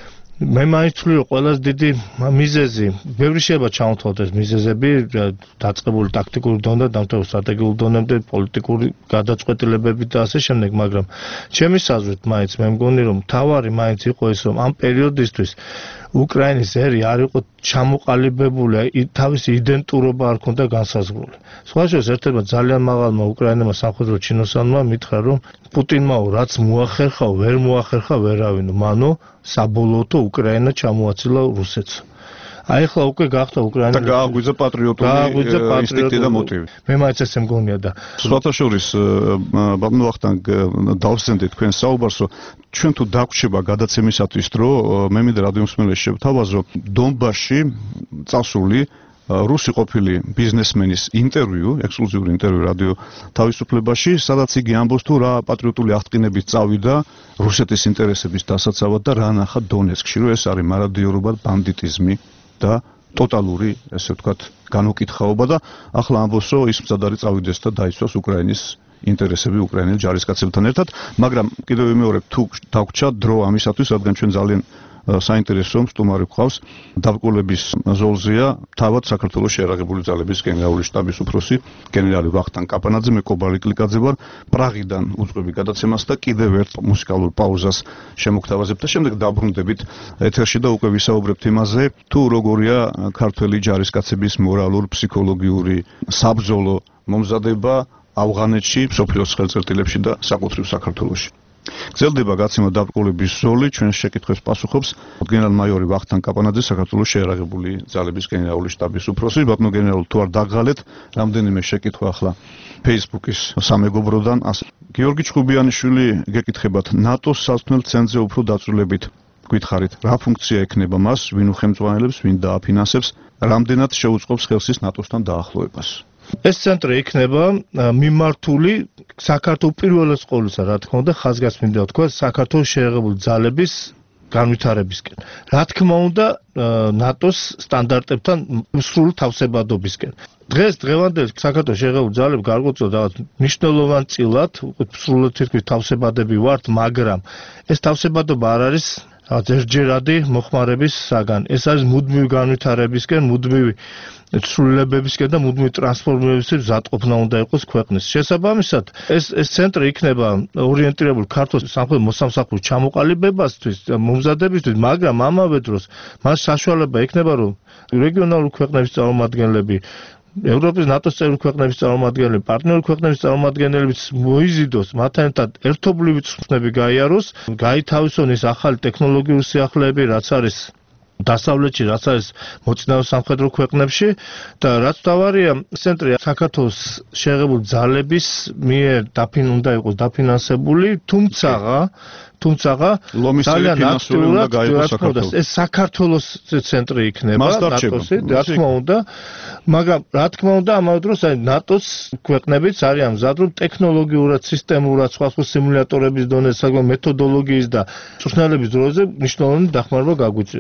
[SPEAKER 2] მე მაინც ვთვლი, რომ ყველაზე დიდი მიზეზი, ბევრი შეიძლება ჩამოთვალოთ ეს მიზეზები, დაწყებული ტაქტიკური დონე, დამთავრებული სტრატეგიული დონემდე, პოლიტიკური გადაწყვეტილებები და ასე შემდეგ, მაგრამ ჩემი საზრით მაინც მე მგონი, რომ თავარი მაინც იყო ის, რომ ამ პერიოდისთვის უკრაინის ერი არ იყო ჩამოყალიბებული, თავისი იდენტურობა არ ქონდა განსაზღვრული. სხვა შორის ერთ-ერთმა ძალიან მაღალმა უკრაინელმა სამხედრო ჩინოსანმა მითხრა, რომ პუტინმაო რაც მოახერხაო, ვერ მოახერხა ვერავინო, მანო საბოლოოდ უკრაინა ჩამოაცილა რუსეთს. აი ახლა უკვე გახდა უკრაინა
[SPEAKER 1] და გააღვიძა პატრიოტული ინსტინქტი და მოტივი.
[SPEAKER 2] მე მაინც ესე მგონია და
[SPEAKER 1] სხვათა შორის ბატონო ვახტანგ დავსწრებდით თქვენ საუბარს, რომ ჩვენ თუ დაგვრჩება გადაცემისათვის დრო, მე მინდა რადიომსმენელს შევთავაზო, დონბასში წასული რუსი ყოფილი ბიზნესმენის ინტერვიუ, ექსკლუზიური ინტერვიუ რადიო თავისუფლებაში, სადაც იგი ამბობს თუ რა პატრიოტული აღტკინებით წავიდა რუსეთის ინტერესების დასაცავად და რა ნახა დონეცკში, რომ ეს არის მარადიორობა, ბანდიტიზმი და ტოტალური, ესე ვთქვათ, განუკითხაობა და ახლა ამბობს, რომ ის მცადარი წავიდეს და დაიცვას უკრაინის ინტერესები უკრაინელ ჯარისკაცებთან ერთად, მაგრამ კიდევ ვიმეორებ, თუ დაგვრჩა დრო ამისათვის, რადგან ჩვენ ძალიან საინტერესო სტუმარი გვყავს, დაბრკოლების ზოლზეა თავად საქართველოს შეიარაღებული ძალების გენერალური შტაბის უფროსი გენერალი ვახტანგ კაპანაძე, მე კობალი კლიკაძე ვარ, პრაღიდან უძღვები გადაცემას და კიდევ ერთ მუსიკალურ პაუზას შემოგთავაზებთ და შემდეგ დაბრუნდებით ეთერში და უკვე ვისაუბრებთ იმაზე, თუ როგორია ქართველი ჯარისკაცების მორალურ-ფსიქოლოგიური საბრძოლო მომზადება ავღანეთში, მსოფლიოს ხელწერტილებში და საკუთრივ საქართველოში. გრძელდება გაცემა დაბრკოლების ზოლი, ჩვენს შეკითხვებს პასუხობს გენერალ-მაიორი ვახტანგ კაპანაძე, საქართველოს შეიარაღებული ძალების გენერალური შტაბის უფროსი. ბატონო გენერალ, თუ არ დაგღალეთ, რამდენიმე შეკითხვა ახლა Facebook-ის სამეგობროდან. გიორგი ჩხუბიანიშვილი გეკითხებათ, ნატოს საცნელ ცენტრზე უფრო დაწვრილებით გითხარით, რა ფუნქცია ექნება მას, ვინ უხელმძღვანელებს, ვინ დააფინანსებს, რამდენად შეუწყობს ხელს ის ნატოსთან დაახლოებას?
[SPEAKER 2] ეს ცენტრი იქნება მიმართული საქართველოს პირველად ყოვლისა, რა თქმა უნდა, ხაზგასმინდა თქვა საქართველოს შეიარაღებული ძალების განვითარებისკენ. რა თქმა უნდა, ნატოს სტანდარტებთან სრული თავსებადობისკენ. დღეს დღევანდელი საქართველოს შეიარაღებული ძალები გარკვეულწილად რაღაც მნიშვნელოვან წილად, სრულად თითქმის თავსებადები ვართ, მაგრამ ეს თავსებადობა არ არის რაღაც ერთჯერადი მოხმარების საგანი. ეს არის მუდმივი განვითარებისკენ, მუდმივი ცვლილებებისკენ და მუდმივი ტრანსფორმირებისკენ მზადყოფნა უნდა იყოს ქვეყნის. შესაბამისად, ეს ეს ცენტრი იქნება ორიენტირებული ქართულ სამხედრო მოსამსახურის ჩამოყალიბებასთვის, მომზადებისთვის, მაგრამ ამავე დროს მას საშუალება ექნება, რომ რეგიონალური ქვეყნების წარმომადგენლები, ევროპის ნატოს წევრი ქვეყნების წარმომადგენლები, პარტნიორი ქვეყნების წარმომადგენლებიც მოიზიდოს, მათთან ერთად ერთობლივი წვრთნები გაიაროს, გაითავისონ ეს ახალი ტექნოლოგიური სიახლეები, რაც არის დასავლეთში, რაც არის მოწინავე სამხედრო ქვეყნებში და რაც თავარია, ცენტრი საქართველოს შეიარაღებული ძალების მიერ დაფინ უნდა იყოს დაფინანსებული, თუმცაღა თუმცაღა ძალიან აქტიურად გაიყოს ეს საქართველოს ცენტრი იქნება ნატოსი, რა თქმა უნდა, მაგრამ რა თქმა უნდა, ამავე დროს აი ნატოს ქვეყნებიც არიან მზად, რომ ტექნოლოგიურად, სისტემურად, სხვა სხვა სიმულატორების დონეზე, საკუთარ მეთოდოლოგიის და წვრთნელების დროზე მნიშვნელოვანი დახმარება გაგვიწვიონ.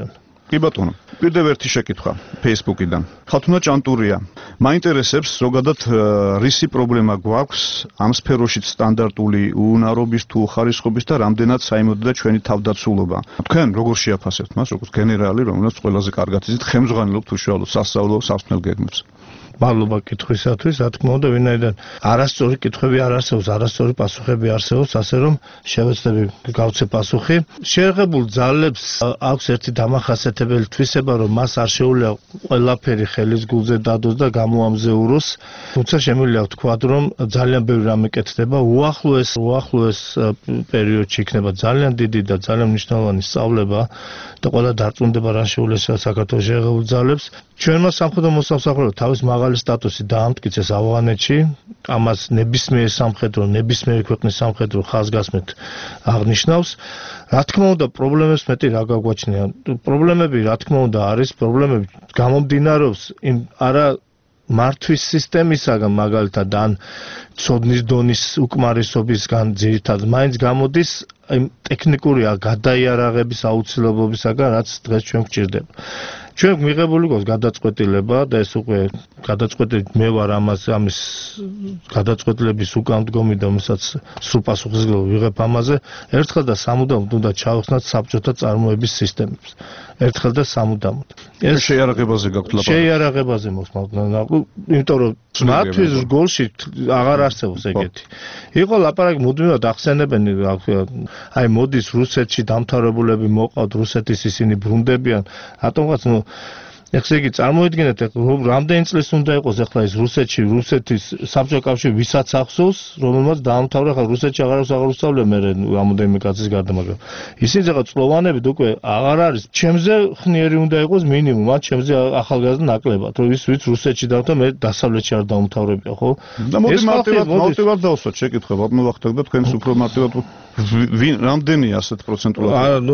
[SPEAKER 1] კი ბატონო, კიდევ ერთი შეკითხვა Facebook-იდან. ხათუნა ჭანტურია. მაინტერესებს ზოგადად რისი პრობლემა გვაქვს ამ სფეროშიც სტანდარტული უნარობის თუ ხარისხობის და რამდენად საიმედოა ჩვენი თავდაცულობა. თქვენ როგორ შეაფასებთ მას, როგორც გენერალი, რომელსაც ყველაზე კარგად იცით, ხელმძღვანელობთ უშუალოდ სასწავლო სასწავლო გეგმებს?
[SPEAKER 2] მადლობა კითხვისათვის, რა თქმა უნდა, ვინაიდან არასწორი კითხვები არ არსებობს, არასწორი პასუხები არსებობს, ასე რომ შევეცდები გავცე პასუხი. შეერაღებულ ძალებს აქვს ერთი დამახასიათებელი თვისება, რომ მას არ შეუძლია ყველაფერი ხელის გულზე დადოს და გამოამზეუროს, თუმცა შემიძლია ვთქვათ, რომ ძალიან ბევრი რამე კეთდება, უახლოეს უახლოეს პერიოდში იქნება ძალიან დიდი და ძალიან მნიშვნელოვანი სწავლება და ყველა დარწმუნდება რა შეუძლია საქართველოს შეერაღებულ ძალებს. ჩვენმა სამხედრო მოსამსახურეობამ თავის მაღალი სტატუსი დაამტკიცეს ავღანეთში, ამას ნებისმიერ სამხედრო, ნებისმიერი ქვეყნის სამხედრო ხაზგასმით აღნიშნავს. რა თქმა უნდა, პრობლემებს მეტი რა გაგვაჩნია. პრობლემები, რა თქმა უნდა, არის პრობლემები გამომდინარეობს იმ არა მართვის სისტემისაგან მაგალითად ან ცოდნის დონის უკმარისობისგან ძირითადად მაინც გამოდის იმ ტექნიკური გადაიარაღების აუცილებლობისაგან, რაც დღეს ჩვენ გვჭირდება. ჩვენ მიღებული გვაქვს გადაწყვეტილება და ეს უკვე გადაწყვეტილებით მე ვარ ამას ამის გადაწყვეტილების უკანდგომი და რომელსაც სრულ პასუხისმგებლობა ვიღებ ამაზე. ერთხელ და სამუდამოდ უნდა ჩავხსნათ საბჭოთა წარმოების სისტემებს. ერთხელ და სამუდამოდ.
[SPEAKER 1] ეს შეიარაღებაზე გაქვთ ლაპარაკი.
[SPEAKER 2] შეიარაღებაზე მოხსნათ, იმიტომ რომ მართვის რგოლში აღარ არსებობს ეგეთი. იყო ლაპარაკი მუდმივად ახსენებენ, აი მოდის რუსეთში დამთავრებულები მოყავთ, რუსეთის ისინი ბრუნდებიან, რატომღაც ნუ ეხლა იგი წარმოიდგინეთ, რამდენი წლის უნდა იყოს ახლა ეს რუსეთში, რუსეთის საბჭოთა კავშირი ვისაც ახსოვს, რომელმაც დაამთავრა, ხა რუსეთში აღარ აღარ უსწავლე მე რამოდენიმე კაცის გარდა, მაგრამ ისინი ზღა წლოვანებით უკვე აღარ არის. ჩემზე ხნიერი უნდა იყოს მინიმუმ, მათ ჩემზე ახალგაზრდა ნაკლებად, რომ ის ვიც რუსეთში დავთა, მე დასავლეთში არ დაუმთავრებია, ხო?
[SPEAKER 1] და მოდი მარტივად მარტივად დავსვათ შეკითხვა, ბატონო ვახტანგ და თქვენს უფრო მარტივად ვინ რამდენია ასეთ პროცენტულად?
[SPEAKER 2] აა ნუ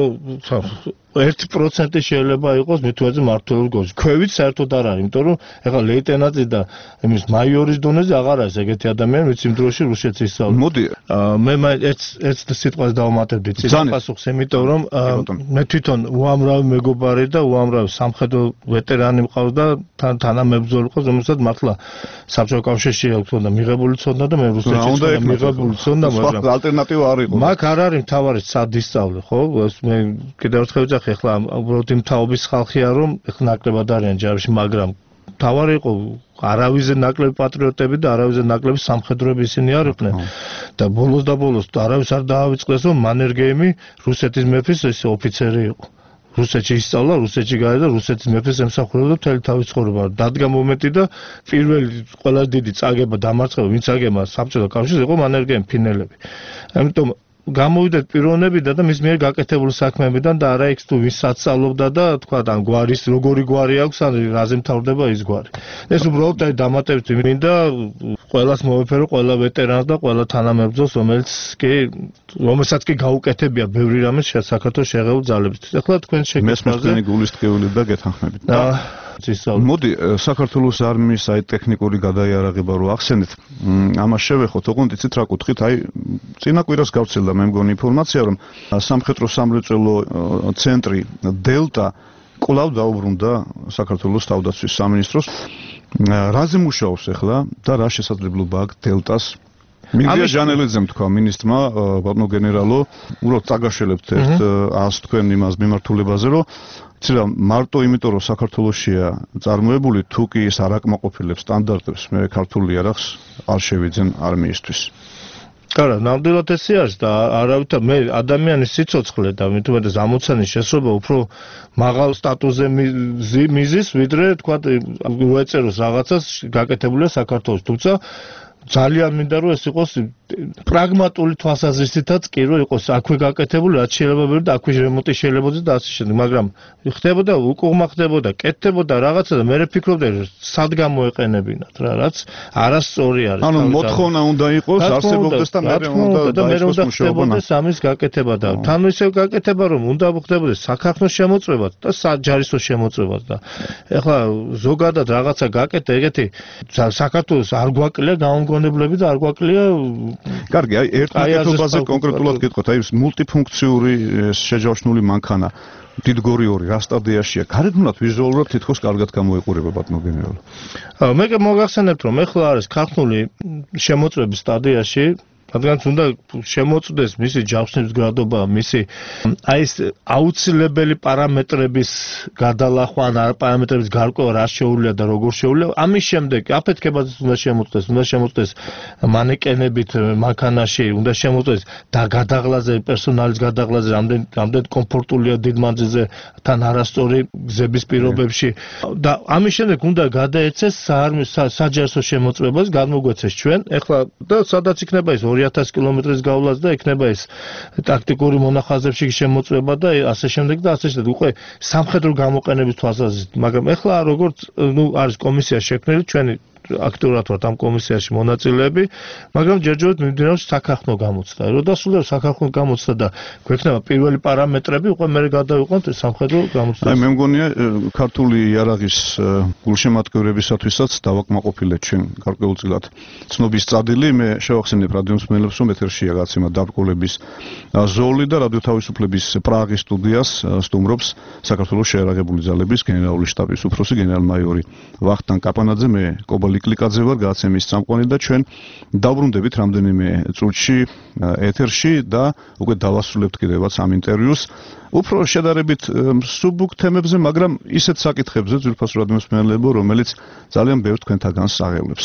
[SPEAKER 2] ერთი პროცენტი შეიძლება იყოს მეთუაზე მართლობრივ გულში. ქვევით საერთოდ არ არის, იმიტომ რომ ეხლა ლეიტენანტი და იმის მაიორის დონეზე აღარ არის ეგეთი ადამიანი, ვინც იმ დროში რუსეთს ისწავლა.
[SPEAKER 1] მოდი,
[SPEAKER 2] მე ერთ ერთ სიტყვას დავუმატებდი წინ პასუხს, იმიტომ რომ მე თვითონ უამრავი მეგობარი და უამრავი სამხედრო ვეტერანი მყავს და თან თანამებრძოლი ყავს, რომელსაც მართლა საბჭოთა კავშირში აქვს მიღებული ცოდნა და მე რუსეთში მიღებული ცოდნა,
[SPEAKER 1] მაგრამ ალტერნატივა არ იყო.
[SPEAKER 2] მაგ არ არის მთავარი სად ისწავლე, ხო? მე კიდევ ერთხელ ვიძახი, ეხლა უბრალოდ იმ თაობის ხალხია, რომ ეხლა ნაკლებად არიან ჯარში, მაგრამ მთავარი იყო არავიზე ნაკლები პატრიოტები და არავიზე ნაკლები სამხედროები ისინი არ იყვნენ. და ბოლოს და ბოლოს არავის არ დაავიწყდეს, რომ მანერგეიმი რუსეთის მეფის ეს ოფიცერი იყო. რუსეთში ისწავლა, რუსეთში გაედა, რუსეთის მეფეს ემსახურებოდა მთელი თავის ცხოვრება. დადგა მომენტი და პირველი ყველა დიდი წაგება დამარცხება, ვინც აგება საბჭოთა კავშირში, იყო მანერგეიმ ფინელები. ამიტომ გამოვიდეთ პიროვნებიდან და მის მიერ გაკეთებული საქმეებიდან და არა იქ თუ ვის საწავლობდა და თქვა ან გვარის როგორი გვარი აქვს ან რაზე მთავრდება ის გვარი. ეს უბრალოდ აი დამატებით მინდა ყველას მოვეფერო, ყველა ვეტერანს და ყველა თანამებრძოლს, რომელიც კი რომელსაც კი გაუკეთებია ბევრი რამე საქართველოს შეღებულ ძალებისთვის. ეხლა თქვენ შეკითხვაზე
[SPEAKER 1] მესმის თქვენი გულის ტკივილი და გეთანხმებით. მოდი საქართველოს არმიის აი ტექნიკური გადაიარაღება რო ახსენეთ, ამას შევეხოთ, ოღონდ იცით რა კუთხით, აი წინა კვირას გავცელდა მე მგონი ინფორმაცია, რომ სამხედრო სამრეწველო ცენტრი დელტა კვლავ დაუბრუნდა საქართველოს თავდაცვის სამინისტროს. რაზე მუშაობს ახლა და რა შესაძლებლობა აქვს დელტას? მიგია ჟანელიძემ თქვა მინისტრმა, ბატონო გენერალო, უბრალოდ წაგაშელებთ ერთ ას თქვენ იმას მიმართულებაზე, რომ ცილა მარტო იმიტომ რომ საქართველოსია წარმოებული, თუ კი ის არ აკმაყოფილებს სტანდარტებს, მე ქართული იარაღს არ შევიძენ არმიისთვის.
[SPEAKER 2] არა, ნამდვილად ესე არის და არავითარ მე ადამიანის სიცოცხლე და მithumetes ამოცანის შესრულება უფრო მაღალ სტატუსზე მიზის, ვიდრე თქვა უეწეროს რაღაცას გაკეთებულია საქართველოს, თუმცა ძალიან მინდა რომ ეს იყოს პრაგმატული თვალსაზრისითაც კი რომ იყოს აქვე გაკეთებული, რაც შეიძლება ვერ და აქვე რემონტი შეიძლება და ასე შემდეგ, მაგრამ ხდებოდა უკუღმა ხდებოდა, კეთდებოდა რაღაცა და მე ვფიქრობდი სად გამოეყენებინათ რა, რაც არასწორი არის.
[SPEAKER 1] ანუ მოთხოვნა უნდა იყოს, არსებობდეს და მე უნდა
[SPEAKER 2] და მე უნდა ხდებოდეს ამის გაკეთება და თან ისევ გაკეთება რომ უნდა ხდებოდეს საქართველოს შემოწმებად და საჯარისო შემოწმებად და ეხლა ზოგადად რაღაცა გაკეთე ეგეთი საქართველოს არ გვაკლია გამომგონებლები და არ გვაკლია
[SPEAKER 1] კარგი, აი ერთ ნაკეთობაზე კონკრეტულად გეტყვით, აი მულტიფუნქციური შეჯავშნული მანქანა დიდგორი ორი რა სტადიაშია? გარეგნულად ვიზუალურად თითქოს კარგად გამოიყურება ბატონო გენერალი.
[SPEAKER 2] მე მოგახსენებთ რომ ეხლა არის ქართული შემოწმების სტადიაში რადგანაც უნდა შემოწმდეს მისი ჯავშნის გრადობა, მისი აი ეს აუცილებელი პარამეტრების გადალახვა, ან პარამეტრების გარკვევა რა შეუძლია და როგორ შეუძლია. ამის შემდეგ აფეთქებაზეც უნდა შემოწმდეს, უნდა შემოწმდეს მანეკენებით მანქანაში, უნდა შემოწმდეს და გადაღლაზე, პერსონალის გადაღლაზე, რამდენ რამდენ კომფორტულია დიდ მანძილზე თან არასწორი გზების პირობებში და ამის შემდეგ უნდა გადაეცეს საჯარისო შემოწმებას, გადმოგვეცეს ჩვენ. ეხლა და სადაც იქნება ის ორი ათასი კილომეტრის გავლაც და ექნება ეს ტაქტიკური მონახაზებში შემოწმება და ასე შემდეგ და ასე შემდეგ. უკვე სამხედრო გამოყენების თვალსაზრისით, მაგრამ ეხლა როგორც ნუ არის კომისია შექმნილი, ჩვენი აქტიურად ვართ ამ კომისიაში მონაწილეები, მაგრამ ჯერჯერობით მიმდინარეობს საქახნო გამოცდა. რო დასრულდება საქახნო გამოცდა და გვექნება პირველი პარამეტრები, უკვე მე გადავიყვანთ სამხედრო გამოცდას.
[SPEAKER 1] აი მე მგონია ქართული იარაღის გულშემატკივრებისათვისაც დავაკმაყოფილეთ ჩვენ გარკვეულწილად ცნობის წადილი. მე შევახსენებ რადიო მსმენელებს, რომ ეთერშია გაცემა დაბრკოლების ზოლი და რადიო თავისუფლების პრაღის სტუდიას სტუმრობს საქართველოს შეიარაღებული ძალების გენერალური შტაბის უფროსი გენერალ-მაიორი ვახტანგ კაპანაძე. მე კობალ კლიკაძე ვარ გაცემის წამყვანი და ჩვენ დავბრუნდებით რამდენიმე წუთში ეთერში და უკვე დავასრულებთ კიდევაც ამ ინტერვიუს. უფრო შედარებით სუბუქ თემებზე, მაგრამ ისეთ საკითხებზე ძვირფასურად მოსმენელებო, რომელიც ძალიან ბევრ თქვენთაგანს აღევლებს.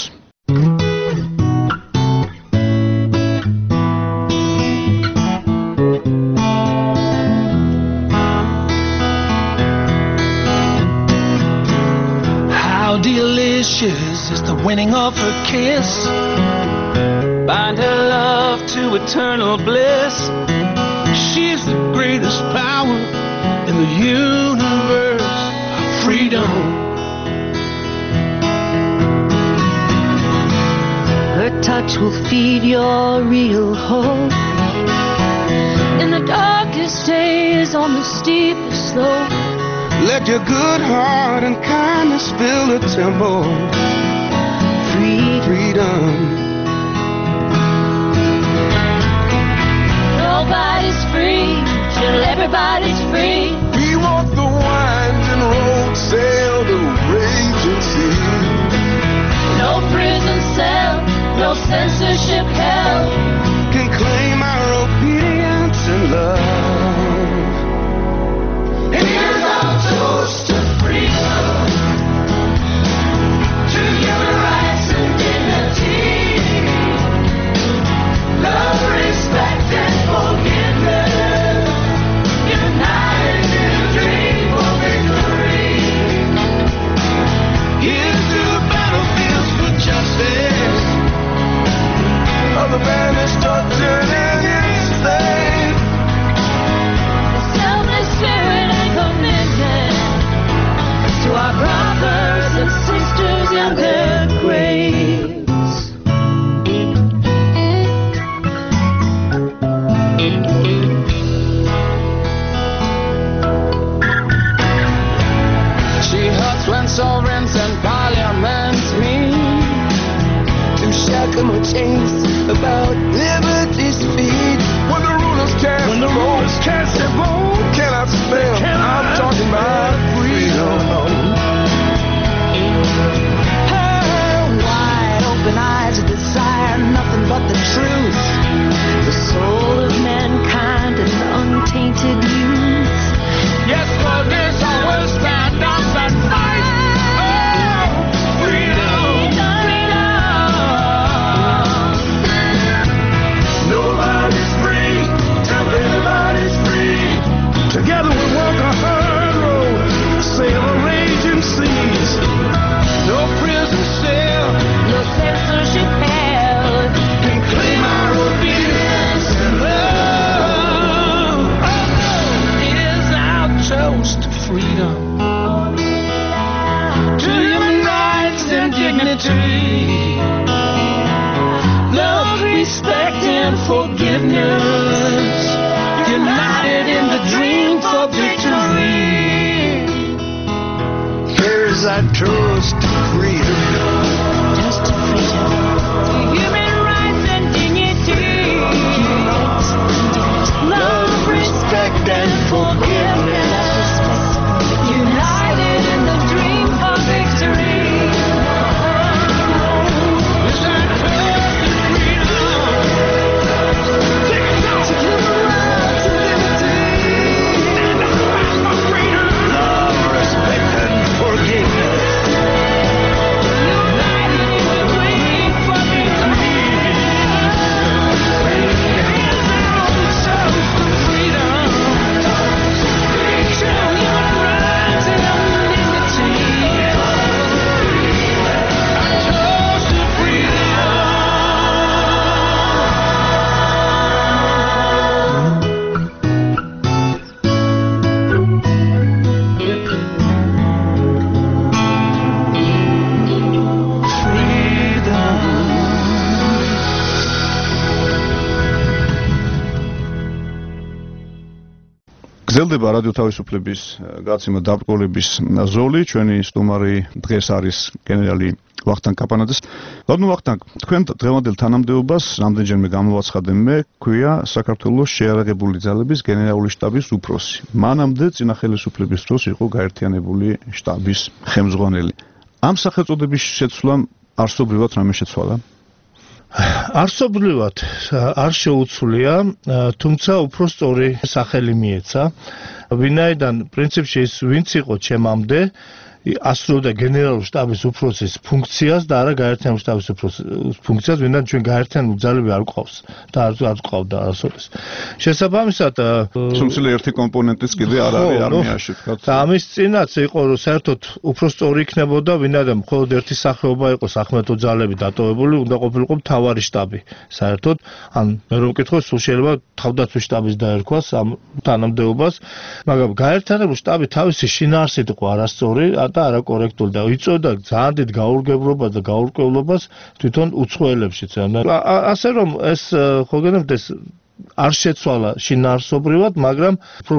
[SPEAKER 6] Delicious is the winning of her kiss. Bind her love to eternal bliss. She's the greatest power in the universe. Freedom.
[SPEAKER 5] Her touch will feed your real hope. In the darkest days, on the steepest slope.
[SPEAKER 6] Let your good heart and kindness fill the temple.
[SPEAKER 5] Freedom.
[SPEAKER 6] Freedom.
[SPEAKER 5] Nobody's free till everybody's free.
[SPEAKER 6] We walk the winding road, sail the raging sea.
[SPEAKER 5] No prison cell, no censorship hell
[SPEAKER 6] can claim our obedience and love.
[SPEAKER 5] Here's our toast to freedom, to human rights and dignity, love, respect and forgiveness, united in a dream of victory.
[SPEAKER 6] Here's to the battlefields for justice, of the man that's tortured and enslaved.
[SPEAKER 5] Selfless spirit and commitment to our brothers and sisters in their graves.
[SPEAKER 6] She hurts when sovereigns and parliaments meet to shackle my chains about liberty's feet. When the rulers can't, when the rulers can't say vote, cannot spell. I'm talking about freedom.
[SPEAKER 5] Her wide open eyes desire nothing but the truth, the soul of mankind and untainted youth.
[SPEAKER 6] Yes, for this I will stand up and fight. Oh, freedom. Nobody's free till everybody's free. Together we walk a hard road, sail the raging seas. No prison cell,
[SPEAKER 5] No censorship held
[SPEAKER 6] can claim our obedience and love. Oh, it is our toast to freedom, to human rights and dignity, love, respect and forgiveness, united in the dream for victory. Here's our toast to freedom.
[SPEAKER 5] just to freedom, to human rights and dignity.
[SPEAKER 1] გრძელდება რადიო თავისუფლების გაცემა დაბრკოლების ზოლი, ჩვენი სტუმარი დღეს არის გენერალი ვახტანგ კაპანაძე. ბატონო ვახტანგ, თქვენ დღევანდელ თანამდებობას რამდენჯერმე გამოვაცხადე მე, ქვია საქართველოს შეიარაღებული ძალების გენერალური შტაბის უფროსი. მანამდე წინა ხელისუფლების დროს იყო გაერთიანებული შტაბის ხელმძღვანელი. ამ სახელწოდების შეცვლამ არსობრივად რამე შეცვალა?
[SPEAKER 2] არსობრივად არ შეუცვლია, თუმცა უფრო სწორი სახელი მიეცა. ვინაიდან პრინციპში ის ვინც იყო ჩემამდე ასრულებდა გენერალური შტაბის უფროსის ფუნქციას და არა გაერთიანებული შტაბის უფროსის ფუნქციას, ვინაიდან ჩვენ გაერთიანებული ძალები არ გვყავს და არ არ გვყავდა არასოდეს. შესაბამისად,
[SPEAKER 1] სულ ერთი კომპონენტიც კიდე არ არის არმიაში, თქვა.
[SPEAKER 2] და ამის წინაც იყო, რომ საერთოდ უფრო სწორი იქნებოდა, ვინაიდან მხოლოდ ერთი სახეობა იყო სახმელეთო ძალები დატოვებული, უნდა ყოფილიყო მთავარი შტაბი. საერთოდ, ან მე რომ ვკითხო, სულ შეიძლება თავდაცვის შტაბის დაერქვას ამ თანამდებობას, მაგრამ გაერთიანებული შტაბი თავისი შინაარსით იყო არასწორი და არაკორექტული და იწვევდა ძალიან დიდ გაურგებლობას და გაურკვევლობას თვითონ უცხოელებშიც. ასე რომ ეს ხო გენებთ ეს არ შეცვალა შინაარსობრივად, მაგრამ უფრო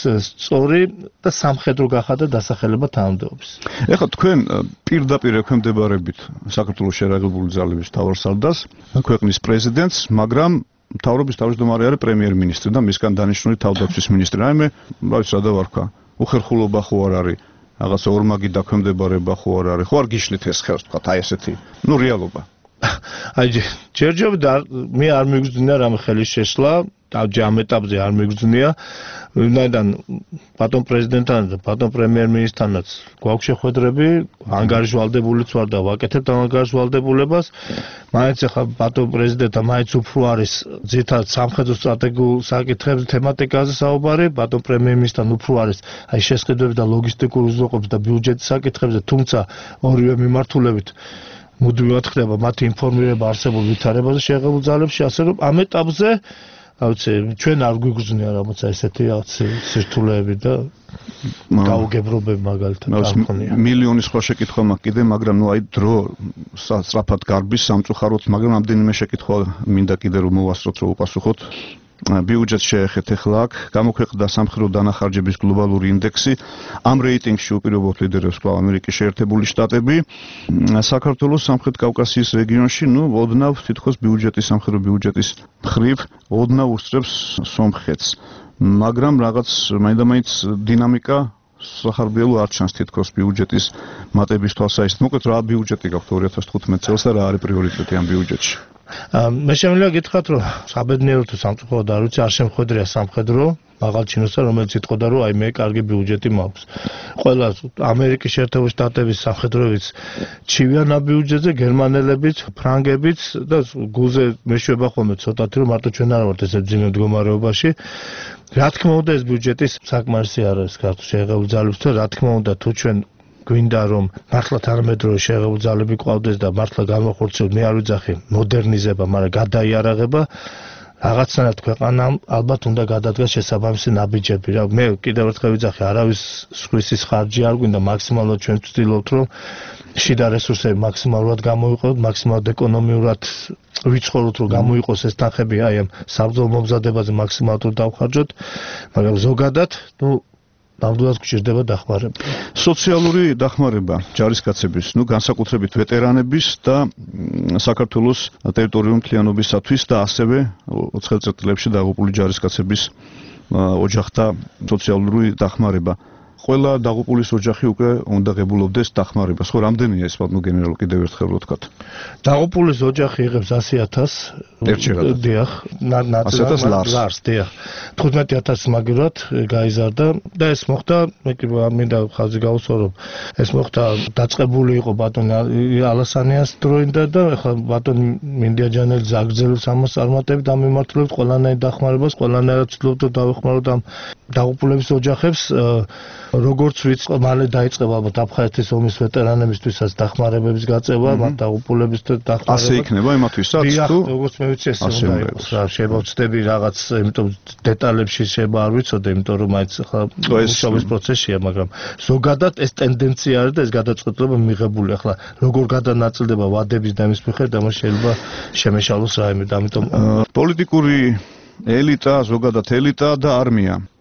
[SPEAKER 2] სწორი და სამხედრო გახადა დასახელება თანამდებობის.
[SPEAKER 1] ეხლა თქვენ პირდაპირ ექვემდებარებით საქართველოს შეიარაღებული ძალების მთავარსარდალს, ქვეყნის პრეზიდენტს, მაგრამ მთავრობის თავმჯდომარე არის პრემიერ-მინისტრი და მისგან დანიშნული თავდაცვის მინისტრი. რაიმე, რა ვიცი, რა დავარქვა, უხერხულობა ხო არ არის, რაღაცა ორმაგი დაქვემდებარება ხო არ არის, ხო არ გიშლით ეს ხელს, თქვა, აი ესეთი, ნუ რეალობა.
[SPEAKER 2] აი ჯერჯერობით მე არ მიგრძნია რამე ხელის შეშლა, ამ ეტაპზე არ მიგრძნია, ვინაიდან ბატონ პრეზიდენტთან და ბატონ პრემიერ-მინისტრთანაც გვაქვს შეხვედრები, ანგარიშვალდებულიც ვარ და ვაკეთებ ამ ანგარიშვალდებულებას. მაინც ახლა ბატონ პრეზიდენტთან მაინც უფრო არის ძირითადად სამხედრო სტრატეგიულ საკითხებზე თემატიკაზე საუბარი, ბატონ პრემიერ-მინისტრთან უფრო არის აი შესყიდვები და ლოგისტიკური უზრუნველყოფის და ბიუჯეტის საკითხებზე, თუმცა ორივე მიმართულებით მუდმივად ხდება მათი ინფორმირება არსებულ ვითარებაზე შეიარაღებულ ძალებში, ასე რომ ამ ეტაპზე აუცე ჩვენ არ გვიგრძნია რაღაცა ესეთი რაღაც სირთულეები და გაუგებრობები მაგალითად არ ხონია.
[SPEAKER 1] მილიონი სხვა შეკითხვა მაქვს კიდე, მაგრამ ნუ აი დრო სწრაფად გარბის სამწუხაროდ, მაგრამ ამდენიმე შეკითხვა მინდა კიდე რომ მოვასწროთ, რომ უპასუხოთ. ბიუჯეტს შეეხეთ ახლა აქ, გამოქვეყნდა სამხედრო დანახარჯების გლობალური ინდექსი. ამ რეიტინგში უპირობოდ ლიდერობს კვლავ ამერიკის შეერთებული შტატები. საქართველოს სამხრეთ კავკასიის რეგიონში, ნუ ოდნავ თითქოს ბიუჯეტის სამხედრო ბიუჯეტის მხრივ ოდნავ უსწრებს სომხეთს. მაგრამ რაღაც მაინდამაინც დინამიკა სახარბიელო არ ჩანს თითქოს ბიუჯეტის მატების თვალსაჩინო. მოკლედ რა ბიუჯეტი გაქვთ ორი ათას თხუთმეტ წელს და რა არის პრიორიტეტი ამ ბიუჯეტში?
[SPEAKER 2] მე შემიძლია გითხრათ, რომ საბედნიერო თუ სამწუხაროდ არ ვიცი, არ შემხვედრია სამხედრო მაღალ ჩინოსა, რომელიც იტყოდა, რომ აი მე კარგი ბიუჯეტი მაქვს. ყველა ამერიკის შეერთებული შტატების სამხედროებიც ჩივიან ამ ბიუჯეტზე, გერმანელებიც, ფრანგებიც და გულზე მეშვება ხოლმე ცოტათი, რომ მარტო ჩვენ არ ვართ ესე ძიმე მდგომარეობაში. რა თქმა უნდა, ეს ბიუჯეტი საკმარისი არ არის ქართულ შეიარაღებულ ძალებისთვის, რა თქმა უნდა, თუ ჩვენ გვინდა რომ მართლა თანამედროვე შეიარაღებული ძალები ყავდეს და მართლა გამოხორციელდეს, მე არ ვიძახი მოდერნიზება, მაგრამ გადაიარაღება, რაღაცნაირად ქვეყანამ ალბათ უნდა გადადგას შესაბამისი ნაბიჯები. რა მე კიდევ ერთხელ ვიძახი, არავის სხვისის ხარჯი არ გვინდა, მაქსიმალურად ჩვენ ვცდილობთ, რომ შიდა რესურსები მაქსიმალურად გამოიყენოთ, მაქსიმალურად ეკონომიურად ვიცხოვროთ, რომ გამოიყოს ეს თანხები აი ამ საბრძოლო მომზადებაზე მაქსიმალურად დავხარჯოთ, მაგრამ ზოგადად, ნუ ნამდვილად გვჭირდება დახმარება.
[SPEAKER 1] სოციალური დახმარება ჯარისკაცების, ნუ განსაკუთრებით ვეტერანების და საქართველოს ტერიტორიული მთლიანობისათვის და ასევე ოთხ წელიწადში დაღუპული ჯარისკაცების ოჯახთა სოციალური დახმარება. ყველა დაღუპულის ოჯახი უკვე უნდა ღებულობდეს დახმარებას. ხო, რამდენია ეს ბატონო გენერალ კიდევ ერთხელ რო ვთქვათ?
[SPEAKER 2] დაღუპულის ოჯახი იღებს ასი ათას
[SPEAKER 1] ერთჯერადად.
[SPEAKER 2] დიახ, ნაწილად ლარს, დიახ. თხუთმეტი ათასი მაგივრად გაიზარდა და ეს მოხდა, მე კი მინდა ხაზი გავუსვა, რომ ეს მოხდა დაწყებული იყო ბატონ ალასანიას დროინდა და ახლა ბატონ მინდიაჯანელი ზაგრძელებს ამას წარმატებით ამ მიმართულებით ყველანაირ დახმარებას, ყველანაირად ვცდილობთ რომ დავეხმაროთ ამ დაღუპულების ოჯახებს. როგორც ვიწყო, მალე დაიწყება ალბათ აფხაზეთის ომის ვეტერანებისთვისაც დახმარებების გაწევა, მათ დაღუპულების დახმარება.
[SPEAKER 1] ასე იქნება იმათვისაც, თუ
[SPEAKER 2] როგორც მე ვიცი, ეს უნდა იყოს. რა შეიძლება ვწდები რაღაც, იმიტომ დეტალებში შეიძლება არ ვიცოდე, იმიტომ რომ მაინც ახლა მუშაობის პროცესია, მაგრამ ზოგადად ეს ტენდენცია არის და ეს გადაწყვეტილება მიღებული. ახლა როგორ გადანაწილდება ვადების და მის მიხედვით, ამას შეიძლება შემეშალოს რაიმე და ამიტომ
[SPEAKER 1] პოლიტიკური ელიტა, ზოგადად ელიტა და არმია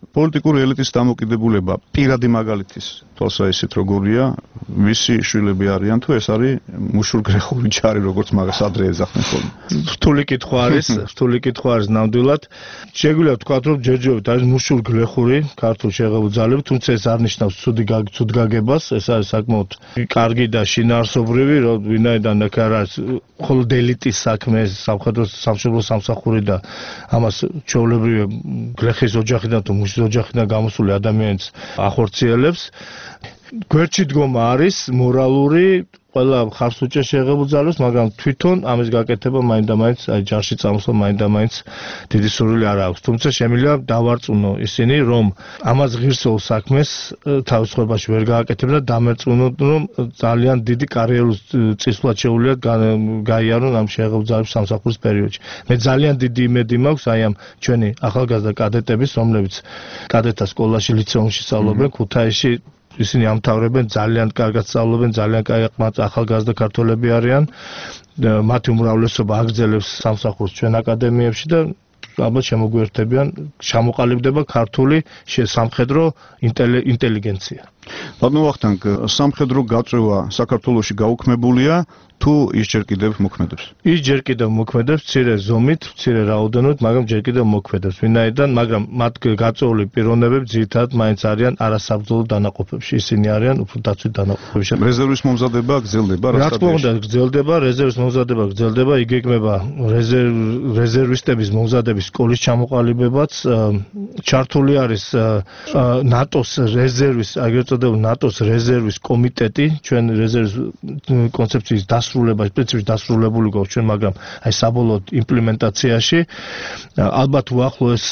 [SPEAKER 1] პოლიტიკური ელიტის დამოკიდებულება პირადი მაგალითის თვალსაჩინო როგორია, ვისი შვილები არიან თუ ეს არის მუშურგრეხული ჯარი, როგორც მაგას ადრე ეძახდნენ ხოლმე.
[SPEAKER 2] რთული კითხვა არის, რთული კითხვა არის ნამდვილად. შეგვიძლია ვთქვათ, რომ ჯერჯერობით არის მუშურგრეხური ქართულ შეღებულ ძალები, თუმცა ეს არ ნიშნავს ცუდი ცუდ გაგებას, ეს არის საკმაოდ კარგი და შინაარსობრივი, რომ ვინაიდან აქ არ არის მხოლოდ ელიტის საქმე, სამხედრო სამშობლო სამსახური და ამას ჩვეულებრივი გლეხის ოჯახიდან თუ მუშის ოჯახიდან გამოსული ადამიანის ახორციელებს. გვერდში დგომა არის მორალური, ყველა ხარს უჭერს შეღებულ ძალებს, მაგრამ თვითონ ამის გაკეთება მაინდა-მაინც, აი ჯარში წამოსვლა მაინდა-მაინც დიდი სურვილი არ აქვს. თუმცა შემიძლია დავარწმუნო ისინი, რომ ამას ღირსეულ საქმეს თავის ცხოვრებაში ვერ გააკეთებენ და დამერწმუნოთ, რომ ძალიან დიდი კარიერული წინსვლა შეუძლიათ გაიარონ ამ შეღებულ ძალებს სამსახურის პერიოდში. მე ძალიან დიდი იმედი მაქვს აი ამ ჩვენი ახალგაზრდა კადეტების, რომლებიც კადეტთა სკოლაში, ლიცეუმში სწავლობენ, ქუთაისში ისინი ამთავრებენ, ძალიან კარგად სწავლობენ, ძალიან კაი ახალგაზრდა ქართველები არიან. მათი უმრავლესობა აგრძელებს სამსახურს ჩვენ აკადემიებში და ალბათ შემოგვიერთებიან, ჩამოყალიბდება ქართული სამხედრო ინტელიგენცია.
[SPEAKER 1] ბატონო ვახტანგ, სამხედრო გაწევა საქართველოში გაუქმებულია თუ ის ჯერ კიდევ მოქმედებს?
[SPEAKER 2] ის ჯერ კიდევ მოქმედებს, მცირე ზომით, მცირე რაოდენობით, მაგრამ ჯერ კიდევ მოქმედებს. ვინაიდან, მაგრამ მათ გაწეული პიროვნებები ძირითადად მაინც არიან არასაბრძოლო დანაყოფებში. ისინი არიან უფრო დაცვით დანაყოფებში.
[SPEAKER 1] რეზერვის მომზადება გრძელდება რა
[SPEAKER 2] თქმა უნდა, გრძელდება, რეზერვის მომზადება გრძელდება, იგეგმება რეზერვისტების მომზადების სკოლის ჩამოყალიბებაც. ჩართული არის ნატოს რეზერვის, აგრეთვე წოდებულ ნატოს რეზერვის კომიტეტი, ჩვენ რეზერვის კონცეფციის დასრულებაში, პრინციპში დასრულებული გვაქვს ჩვენ, მაგრამ აი საბოლოოდ იმპლემენტაციაში ალბათ უახლოეს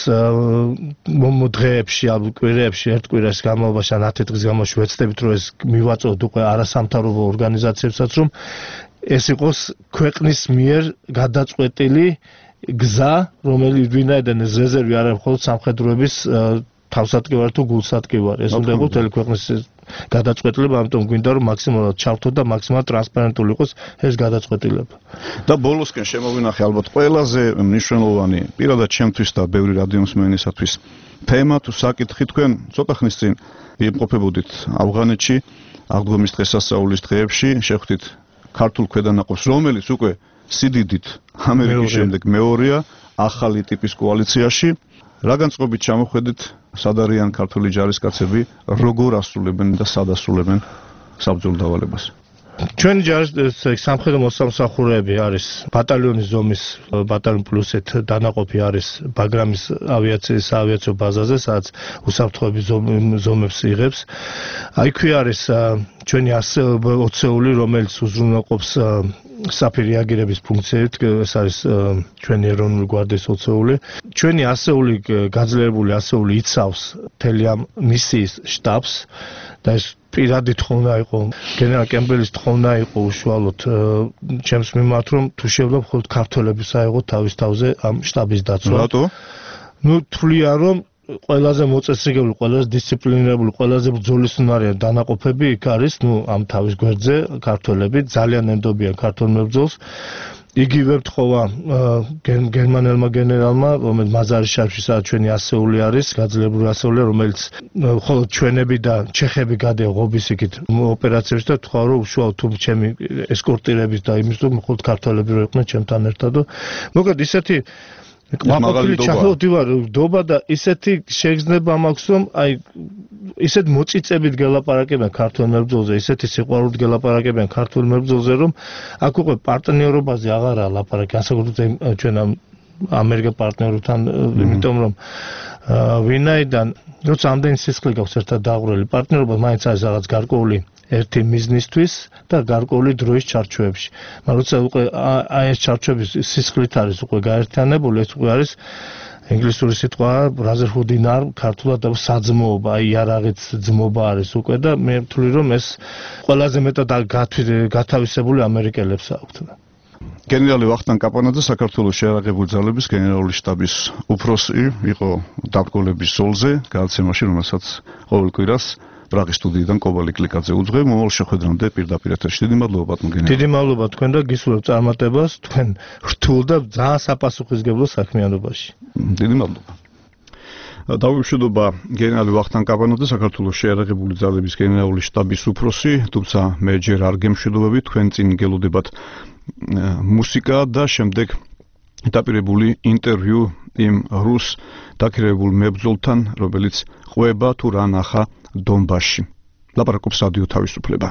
[SPEAKER 2] დღეებში, ალბათ კვირეებში, ერთ კვირას განმავლობაში ან ათი დღის განმავლობაში ვეცდებით, რომ ეს მივაწოდოთ უკვე არასამთავრობო ორგანიზაციებსაც, რომ ეს იყოს ქვეყნის მიერ გადაწყვეტილი გზა, რომელიც ვინაიდან ეს რეზერვი არ არის მხოლოდ სამხედროების თავსატკივარი თუ გულსატკივარი. ეს უნდა იყოს მთელი ქვეყნის გადაწყვეტილება, ამიტომ გვინდა რომ მაქსიმალურად ჩავთოთ და მაქსიმალურად ტრანსპარენტული იყოს ეს გადაწყვეტილება.
[SPEAKER 1] და ბოლოსკენ შემოვინახე ალბათ ყველაზე მნიშვნელოვანი პირადად ჩემთვის და ბევრი რადიომსმენისათვის თემა თუ საკითხი. თქვენ ცოტა ხნის წინ იმყოფებოდით ავღანეთში, აღდგომის დღესასწაულის დღეებში, შეხვდით ქართულ ქვედანაყოფს, რომელიც უკვე სიდიდით ამერიკის შემდეგ მეორეა ახალი ტიპის კოალიციაში. რა განწყობით ჩამოხვედით, სად არიან ქართული ჯარისკაცები, როგორ ასრულებენ და სად ასრულებენ საბრძოლო დავალებას?
[SPEAKER 2] ჩვენი ჯარის სამხედრო მოსამსახურეები არის ბატალიონის ზომის ბატალიონ პლუსით დანაყოფი არის ბაგრამის ავიაციის საავიაციო ბაზაზე, სადაც უსაფრთხოების ზომებს იღებს. აიქვე არის ჩვენი ოცეული, რომელიც უზრუნველყოფს საფი რეაგირების ფუნქციებით, ეს არის ჩვენი ეროვნული გვარდიის ოცეული. ჩვენი ასეული გაძლიერებული ასეული იცავს მთელი ამ მისიის შტაბს და ეს პირადი თხოვნა იყო, გენერალ კემბელის თხოვნა იყო უშუალოდ ჩემს მიმართ, რომ თუ შეიძლება მხოლოდ ქართველების აიღო თავის თავზე ამ შტაბის დაცვა.
[SPEAKER 1] რატო?
[SPEAKER 2] ნუ თვლია რომ ყველაზე მოწესრიგებული, ყველაზე დისციპლინირებული, ყველაზე ბრძოლისუნარიანი დანაყოფები იქ არის, ნუ ამ თავის გვერდზე ქართველები ძალიან ენდობიან ქართულ მებრძოლს. იგივე ვთხოვა გერმანელმა გენერალმა, რომელიც მაზარის შარფში სადაც ჩვენი ასეული არის, გაძლიერებული ასეული, რომელიც მხოლოდ ჩვენები და ჩეხები გადაიღო ღობის იქით ოპერაციებში და თქვა რომ უშუალოდ თუ ჩემი ესკორტირების და იმის თუ მხოლოდ ქართველები რო იყვნენ ჩემთან ერთად. მოკლედ ისეთი კმაყოფილი ჩახოდივა და ისეთი შეგრძნება მაქვს, რომ აი ისეთ მოწიწებით გელაპარაკებენ ქართულ მებრძოლზე, ისეთი სიყვარულით გელაპარაკებენ ქართულ მებრძოლზე, რომ აქ უკვე პარტნიორობაზე აღარაა ლაპარაკი, განსაკუთრებით ჩვენ ამერიკა პარტნიორთან, იმიტომ რომ ვინაიდან როცა ამდენი სისხლი გაქვს ერთად დააღრული პარტნიორობა, მაინც არის რაღაც გარკვეული ერთი მიზნისთვის და გარკვეული დროის ჩარჩოებში. მაგრამ როცა უკვე აი ეს ჩარჩოების სისხლით არის უკვე გაერთიანებული, ეს უკვე არის ინგლისური სიტყვა brotherhood in arms, ქართულად საძმოობა, აი იარაღით ძმობა არის უკვე და მე ვთვლი რომ ეს ყველაზე მეტად გათავისებული ამერიკელებს აქვთ.
[SPEAKER 1] გენერალი ვახტანგ კაპანაძე საქართველოს შეიარაღებული ძალების გენერალური შტაბის უფროსი იყო დაბგოლების ზოლზე, გადაცემაში, რომელსაც ყოველ კვირას პრაღის სტუდიიდან კობალი კლიკაძე უძღვე. მომავალ შეხვედრამდე პირდაპირ ეთერში. დიდი მადლობა ბატონ გენერალი.
[SPEAKER 2] დიდი მადლობა თქვენ და გისურვებთ წარმატებას თქვენ რთულ და ძალიან საპასუხისმგებლო საქმიანობაში.
[SPEAKER 1] დიდი მადლობა. დავუშვიდობა გენერალი ვახტანგ კაპანაძე, საქართველოს შეიარაღებული ძალების გენერალური შტაბის უფროსი, თუმცა მე ჯერ არ გემშვიდობები, თქვენ წინ გელოდებათ მუსიკა და შემდეგ დაპირებული ინტერვიუ იმ რუს დაქირავებულ მებრძოლთან, რომელიც ყვება თუ რა ნახა დონბასში. ლაპარაკობს რადიო თავისუფლება.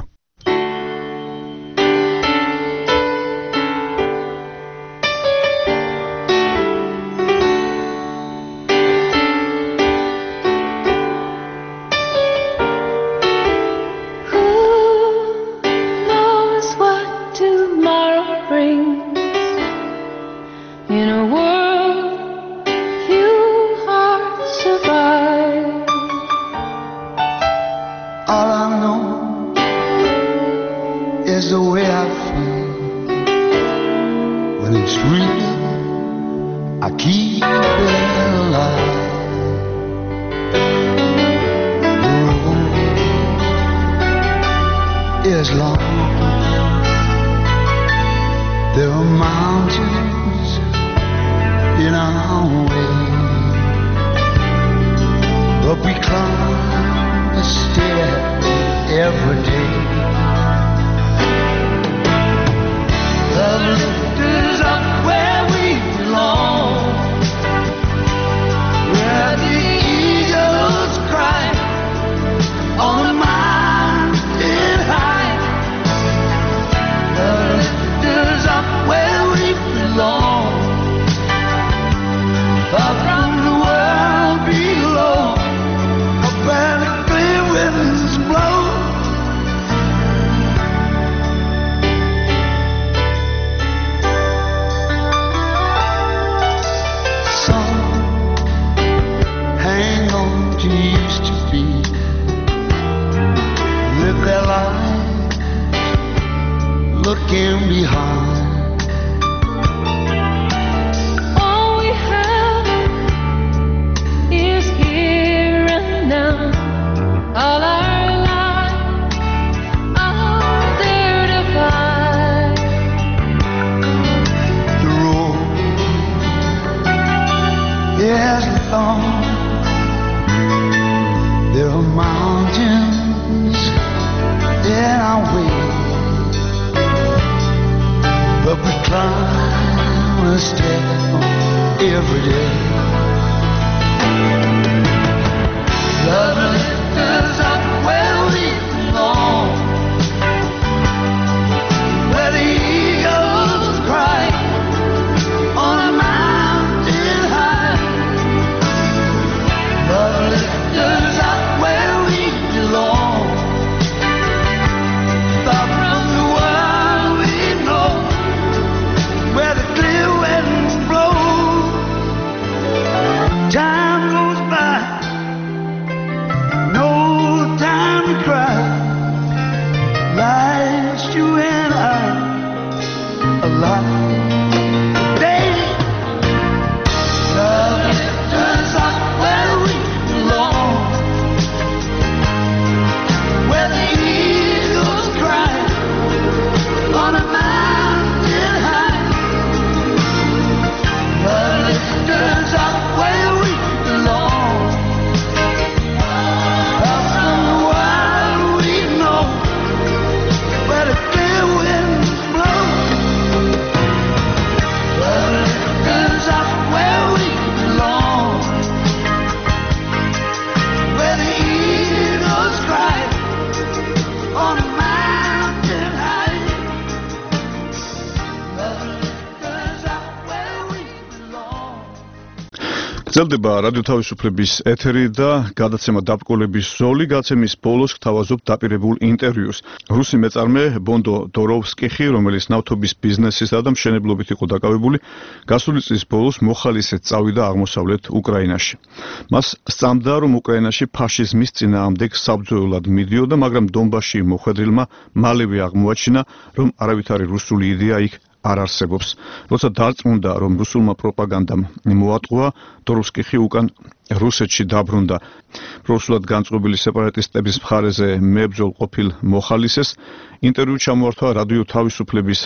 [SPEAKER 1] გრძელდება რადიო თავისუფლების ეთერი და გადაცემა დაბრკოლების ზოლი. გადაცემის ბოლოს გთავაზობ დაპირებულ ინტერვიუს. რუსი მეწარმე ბონდო დოროვსკიხი, რომელიც ნავთობის ბიზნესისა და მშენებლობით იყო დაკავებული, გასული წლის ბოლოს მოხალისედ წავიდა აღმოსავლეთ უკრაინაში. მას სწამდა, რომ უკრაინაში ფაშიზმის წინააღმდეგ საბრძოლველად მიდიოდა, მაგრამ დონბასში მოხვედრილმა მალევე აღმოაჩინა, რომ არავითარი რუსული იდეა იქ არ არსებობს. როცა დარწმუნდა, რომ რუსულმა პროპაგანდამ მოატყუა, დოროვსკიხი უკან რუსეთში დაბრუნდა. პრორუსულად განწყობილი სეპარატისტების მხარეზე მებრძოლ ყოფილ მოხალისეს ინტერვიუ ჩამოართვა რადიო თავისუფლების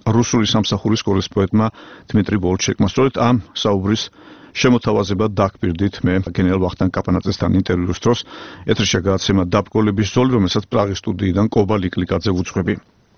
[SPEAKER 1] რუსული სამსახურის კორესპონდენტმა დმიტრი ბოლჩეკმა. სწორედ ამ საუბრის შემოთავაზებად დაგპირდით მე გენერალ ვახტანგ კაპანაძესთან ინტერვიუს დროს. ეთერში გააცემა დაბკოლების ზოლი, რომელსაც პრაღის სტუდიიდან კობა ლიკლიკაძე უძღვები.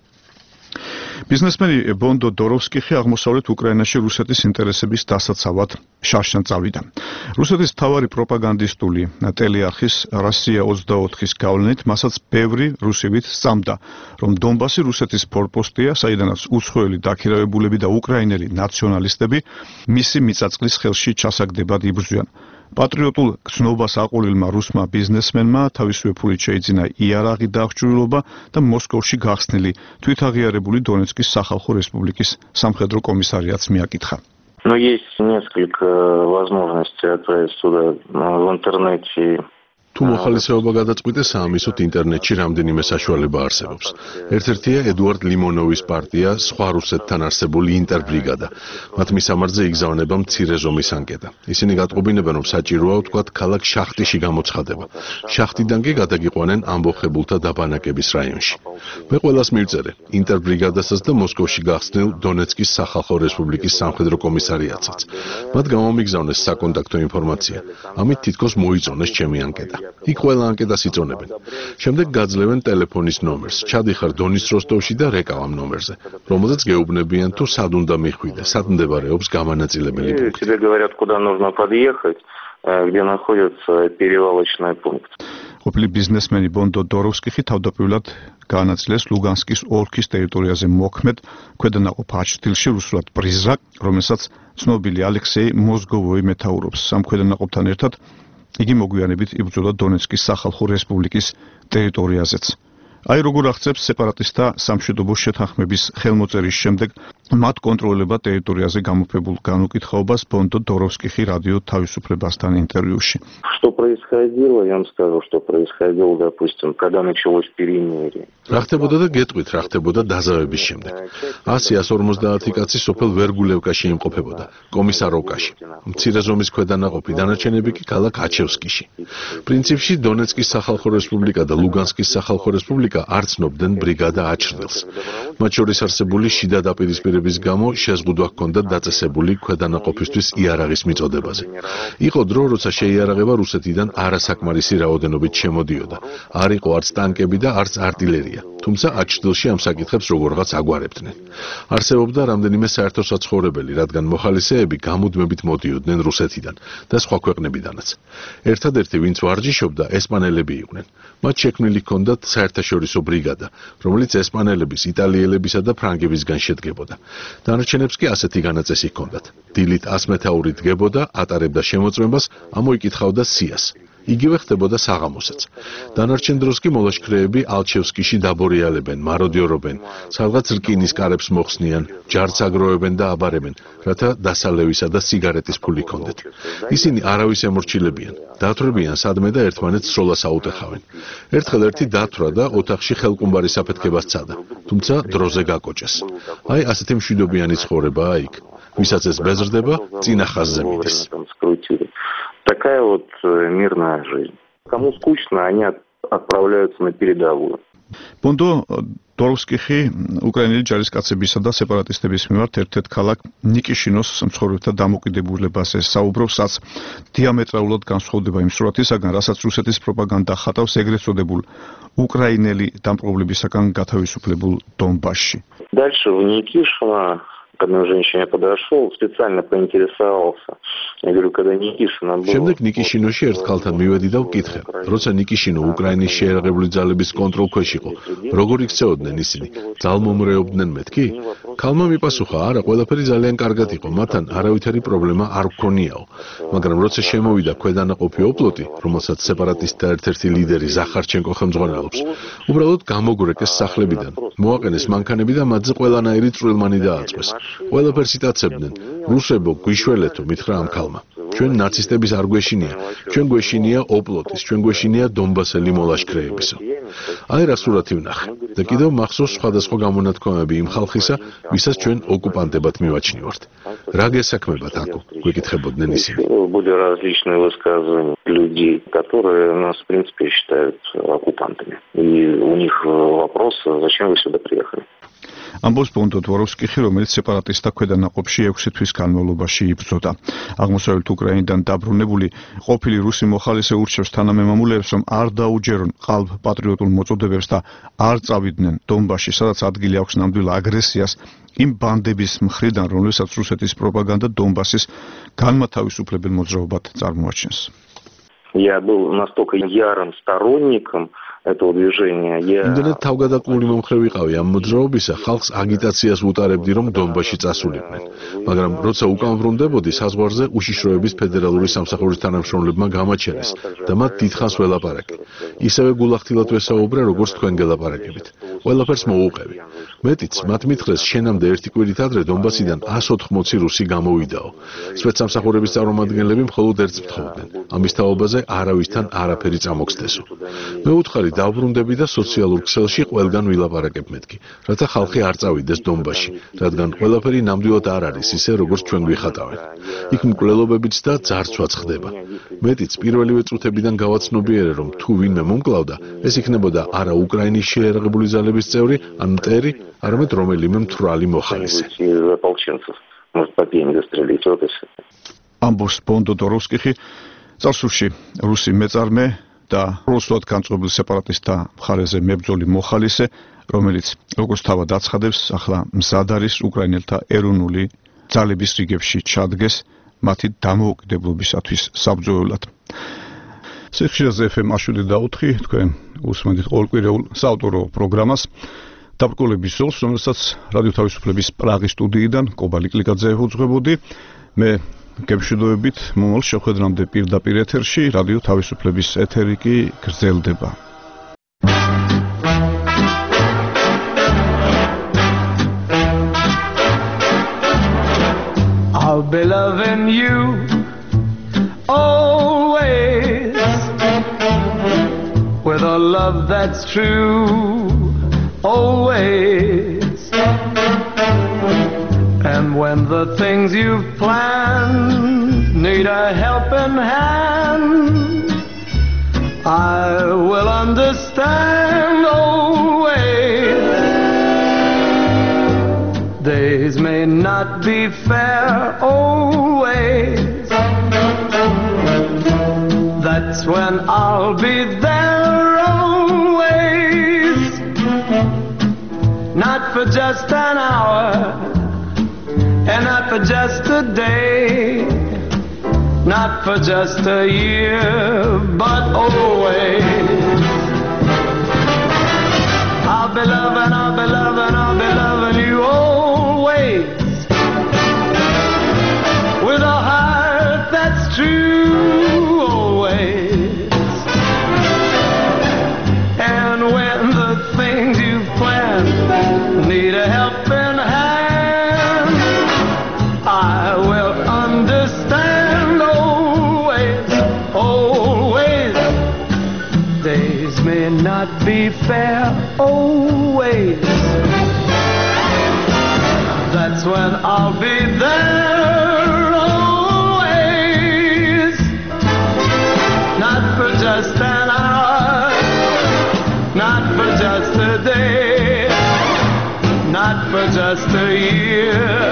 [SPEAKER 1] ბიზნესმენი ბონდო დოროვსკიხი აღმოსავლეთ უკრაინაში რუსეთის ინტერესების დასაცავად შარშან წავიდა. რუსეთის მთავარი პროპაგანდისტული ტელეარხის რუსია ოცდაოთხის გავლენით მასაც ბევრი რუსივით სწამდა, რომ დონბასი რუსეთის ფორპოსტია, საიდანაც უცხოელი დაქირავებულები და უკრაინელი ნაციონალისტები მისი მიწაწყლის ხელში ჩასაგდებად იბრძვიან. პატრიოტულ გზნობას აყოლილმა რუსმა ბიზნესმენმა თავისივე ფულით შეიძინა იარაღი და აღჭურვილობა და მოსკოვში გახსნილი თვითაღიარებული დონეცკის სახალხო რესპუბლიკის სამხედრო კომისარიატს მიაკითხა.
[SPEAKER 7] Но есть несколько возможностей отправить туда в интернете.
[SPEAKER 3] თუ მოხალისეობა გადაწყვიტეს, ამისოთ ინტერნეტში რამდენიმე საშუალება არსებობს. ერთ-ერთია ედუარდ ლიმონოვის პარტია, სხვა რუსეთთან არსებული ინტერბრიგადა. მათ მისამართზე იგზავნება მცირე ზომის ანკეტა. ისინი გატყობინებენ, რომ საჭიროა ვთქვათ ქალაქ შახტიში გამოცხადება. შახტიდან კი გადაგიყვანენ ამბოხებულთა დაბანაკების რაიონში. მე ყველას მივწერე, ინტერბრიგადასაც და მოსკოვში გახსნილ დონეცკის სახალხო რესპუბლიკის სამხედრო კომისარიატსაც. მათ გამომიგზავნეს საკონტაქტო ინფორმაცია. ამით თითქოს მოიწონეს ჩემი ანკეტა. იქ ყველა ანკეტას იწონებენ. შემდეგ გაძლევენ ტელეფონის ნომერს. ჩადიხარ დონის როსტოვში და რეკავ ამ ნომერზე, რომელზეც გეუბნებიან თუ სად უნდა მიხვიდე, სად მდებარეობს გამანაწილებელი პუნქტი.
[SPEAKER 7] Тебе говорят, куда нужно подъехать, где находится перевалочный пункт.
[SPEAKER 1] ყოფილი ბიზნესმენი ბონდო დოროვსკიხი თავდაპირველად განაწილეს ლუგანსკის ოლქის ტერიტორიაზე მოქმედ ქვედანაყოფ აჩთილში, რუსულად პრიზრაკ, რომელსაც ცნობილი ალექსეი მოზგოვოი მეთაურობს. სამ ქვედანაყოფთან ერთად იგი მოგვიანებით იბრძოდა დონეცკის სახალხო რესპუბლიკის ტერიტორიაზეც. აი როგორ აღწევს სეპარატისტთა სამშვიდობო შეთანხმების ხელმოწერის შემდეგ მათ კონტროლება ტერიტორიაზე გამოფებულ განუკითხაობას ბონდო დოროვსკიხი რადიო თავისუფლებასთან ინტერვიუში.
[SPEAKER 7] Что происходило, я вам скажу, что происходило, допустим, когда началось перемирие.
[SPEAKER 3] რა ხდებოდა და გეტყვით, რა ხდებოდა დაზავების შემდეგ. ასი ორმოცდაათი კაცი სოფელ ვერგულევკაში იმყოფებოდა, კომისაროვკაში. მცირე ზომის ქვედანაყოფი, დანარჩენები კი ქალაქ აჩევსკიში. პრინციპში დონეცკის სახალხო რესპუბლიკა და ლუგანსკის სახალხო რესპუბლიკა არ ცნობდნენ ბრიგადა აჩრდილს. მათ შორის არსებული შიდა დაპირისპირების გამო შეზღუდვა ჰქონდა დაწესებული ქვედანაყოფისთვის იარაღის მიწოდებაზე. იყო დრო, როცა შეიარაღება რუსეთიდან არასაკმარისი რაოდენობით შემოდიოდა. არ იყო არც ტანკები და არც артиллерია. თუმცა აჩრდილში ამ საკითხებს როგორღაც აგვარებდნენ. არსებობდა რამდენიმე საერთო საცხოვრებელი, რადგან მოხალისეები გამუდმებით მოდიოდნენ რუსეთიდან და სხვა ქვეყნებიდანაც. ერთადერთი, ვინც ვარჯიშობდა, ესპანელები იყვნენ. მათ შექმნილი ჰქონდათ საერთაშორისო ბრიგადა, რომელიც ესპანელების, იტალიელებისა და ფრანგებისგან შედგებოდა. დანარჩენებს კი ასეთი განაწესი ჰქონდათ. დილით ას მეთაური დგებოდა, ატარებდა შემოწმებას, ამოიკითხავდა სიას. იგივე ხდებოდა საღამოსაც. დანარჩენ დროს კი მოლაშქრეები ალჩევსკიში დაბორიალებენ, მაროდიორობენ, სადღაც რკინის კარებს მოხსნიან, ჯარს აგროვებენ და აბარებენ, რათა დასალევისა და სიგარეტის ფული ჰქონდეთ. ისინი არავის ემორჩილებიან, დათვრებიან სადმე და ერთმანეთს სროლას აუტეხავენ. ერთხელ ერთი დათვრა და ოთახში ხელკუმბარის აფეთქებას სცადა, თუმცა დროზე გაკოჭეს. აი ასეთი მშვიდობიანი ცხოვრებაა იქ. ვისაც ეს ბეზრდება, წინა ხაზზე მიდის.
[SPEAKER 7] Такая вот мирная жизнь. Кому скучно, они отправляются на передовую.
[SPEAKER 1] ბონდო დოროვსკიხი უკრაინელი ჯარისკაცებისა და სეპარატისტების მიმართ ერთ-ერთ ქალაქ ნიკიშინოს მცხოვრებთა დამოკიდებულებაზე საუბრობს, რაც დიამეტრალურად განსხვავდება იმ სურათისაგან, რასაც რუსეთის პროპაგანდა ხატავს ეგრეთ წოდებულ უკრაინელი დამპყრობლებისაგან გათავისუფლებულ დონბასში.
[SPEAKER 7] Дальше в Никишино к одной женщине подошел, специально поинтересовался. Я говорю, когда Никишино было...
[SPEAKER 3] შემდეგ ნიკიშინოში ერთ ქალთან მივედი და ვკითხე, როცა ნიკიშინო უკრაინის შეიარაღებული ძალების კონტროლ ქვეშ იყო, როგორ იქცეოდნენ ისინი? ძალმომრეობდნენ მეთქი? ქალმა მიპასუხა, არა, ყველაფერი ძალიან კარგად იყო, მათთან არავითარი პრობლემა არ გქონიაო. მაგრამ როცა შემოვიდა ქვედანაყოფი ოპლოტი, რომელსაც სეპარატისტთა ერთ-ერთი ლიდერი ზახარჩენკო ხელმძღვანელობს, უბრალოდ გამოგრეკეს სახლებიდან, მოაყენეს მანქანები და მათზე ყველანაირი წვრილმანი დააწყვეს. ყველაფერს იტაცებდნენ. რუსებო, გვიშველეთო, მითხრა ამ ქალმა. ჩვენ ნაცისტების არ გვეშინია, ჩვენ გვეშინია ოპლოტის, ჩვენ გვეშინია დონბასელი მოლაშქრეებისო. აი რა სურათი ვნახე. და კიდევ მახსოვს სხვადასხვა გამონათქვამები იმ ხალხისა, ვისაც ჩვენ ოკუპანტებად მივაჩნივართ. რა გესაქმებათ აქ? გვეკითხებოდნენ ისინი.
[SPEAKER 7] Были различные высказывания людей, которые нас, в принципе, считают оккупантами. И у них вопрос, зачем вы сюда приехали?
[SPEAKER 1] ამბობს ბონდო დვოროვსკიხი, რომელიც სეპარატისტთა ქვედანაყოფში ექვსი თვის განმავლობაში იბრძოდა. აღმოსავლეთ უკრაინიდან დაბრუნებული ყოფილი რუსი მოხალისე ურჩევს თანამემამულეებს, რომ არ დაუჯერონ ყალბ პატრიოტულ მოწოდებებს და არ წავიდნენ დონბასში, სადაც ადგილი აქვს ნამდვილ აგრესიას იმ ბანდების მხრიდან, რომელსაც რუსეთის პროპაგანდა დონბასის განმათავისუფლებელ მოძრაობად წარმოაჩენს.
[SPEAKER 7] Я был настолько ярым сторонником этого движения. Я
[SPEAKER 3] იმდენად თავგადაკნული მომხრე ვიყავი ამ მოძრაობისა, ხალხს აგიტაციას ვუტარებდი, რომ დონბასში წასულიყვნენ. მაგრამ როცა უკან ვრუნდებოდი, საზღვარზე უშიშროების ფედერალური სამსახურის თანამშრომლებმა გამაჩენეს და მათ დიდხანს ველაპარაკე. ისევე გულახდილად ვესაუბრე, როგორც თქვენ გელაპარაკებით. ყველაფერს მოუყევი. მეტიც, მათ მითხრეს, შენამდე ერთი კვირით ადრე დონბასიდან εκατს ოთხმოცი რუსი გამოვიდაო. სპეცსამსახურების წარმომადგენლები მხოლოდ ერთს მთხოვდნენ. ამის თაობაზე არავისთან არაფერი წამოგხსნესო. მე უთხარი დავბრუნდები და სოციალურ ქსელში ყველგან ვილაპარაკებ მეთქი, რათა ხალხი არ წავიდეს დონბასში, რადგან ყველაფერი ნამდვილად არ არის ისე, როგორც ჩვენ გვიხატავენ. იქ მკვლელობებიც და ძარცვაც ხდება. მეტიც, პირველივე წუთებიდან გავაცნობიერე, რომ თუ ვინმე მომკლავდა, ეს იქნებოდა არა უკრაინის შეიარაღებული ძალების წევრი, ან მტერი, არამედ რომელიმე მთვრალი მოხალისე.
[SPEAKER 1] ამბობს ბონდო დვოროვსკიხი, წარსულში რუსი მეწარმე და რუსულად განწყობილ სეპარატისტთა მხარეზე მებრძოლი მოხალისე, რომელიც როგორც თავად აცხადებს, ახლა მზად არის უკრაინელთა ეროვნული ძალების რიგებში ჩადგეს მათი დამოუკიდებლობისათვის საბრძოლველად. სიხშირეზე ეფ ემ შვიდი და ოთხი თქვენ უსმენთ ყოველკვირეულ საავტორო პროგრამას დაბრკოლების ზოლს, რომელსაც რადიო თავისუფლების პრაღის სტუდიიდან კობა ლიკლიკაძე უძღვებოდი. მე გემშვიდობებით მომავალ შეხვედრამდე პირდაპირ ეთერში, რადიო თავისუფლების ეთერი კი გრძელდება.
[SPEAKER 6] I'll be loving you always with a love that's true, always. And when the things you've planned need a helping hand, I will understand always. Days may not be fair always. That's when I'll be there always. Not for just an hour, and not for just a day, not for just a year, but always. I'll be loving, I'll be loving, I'll be loving you always, with a heart that's true always. And when the things you've planned need a helping hand, I will understand always, always. Days may not be fair always. That's when I'll be there always. Not for just an hour, not for just a day, not for just a year.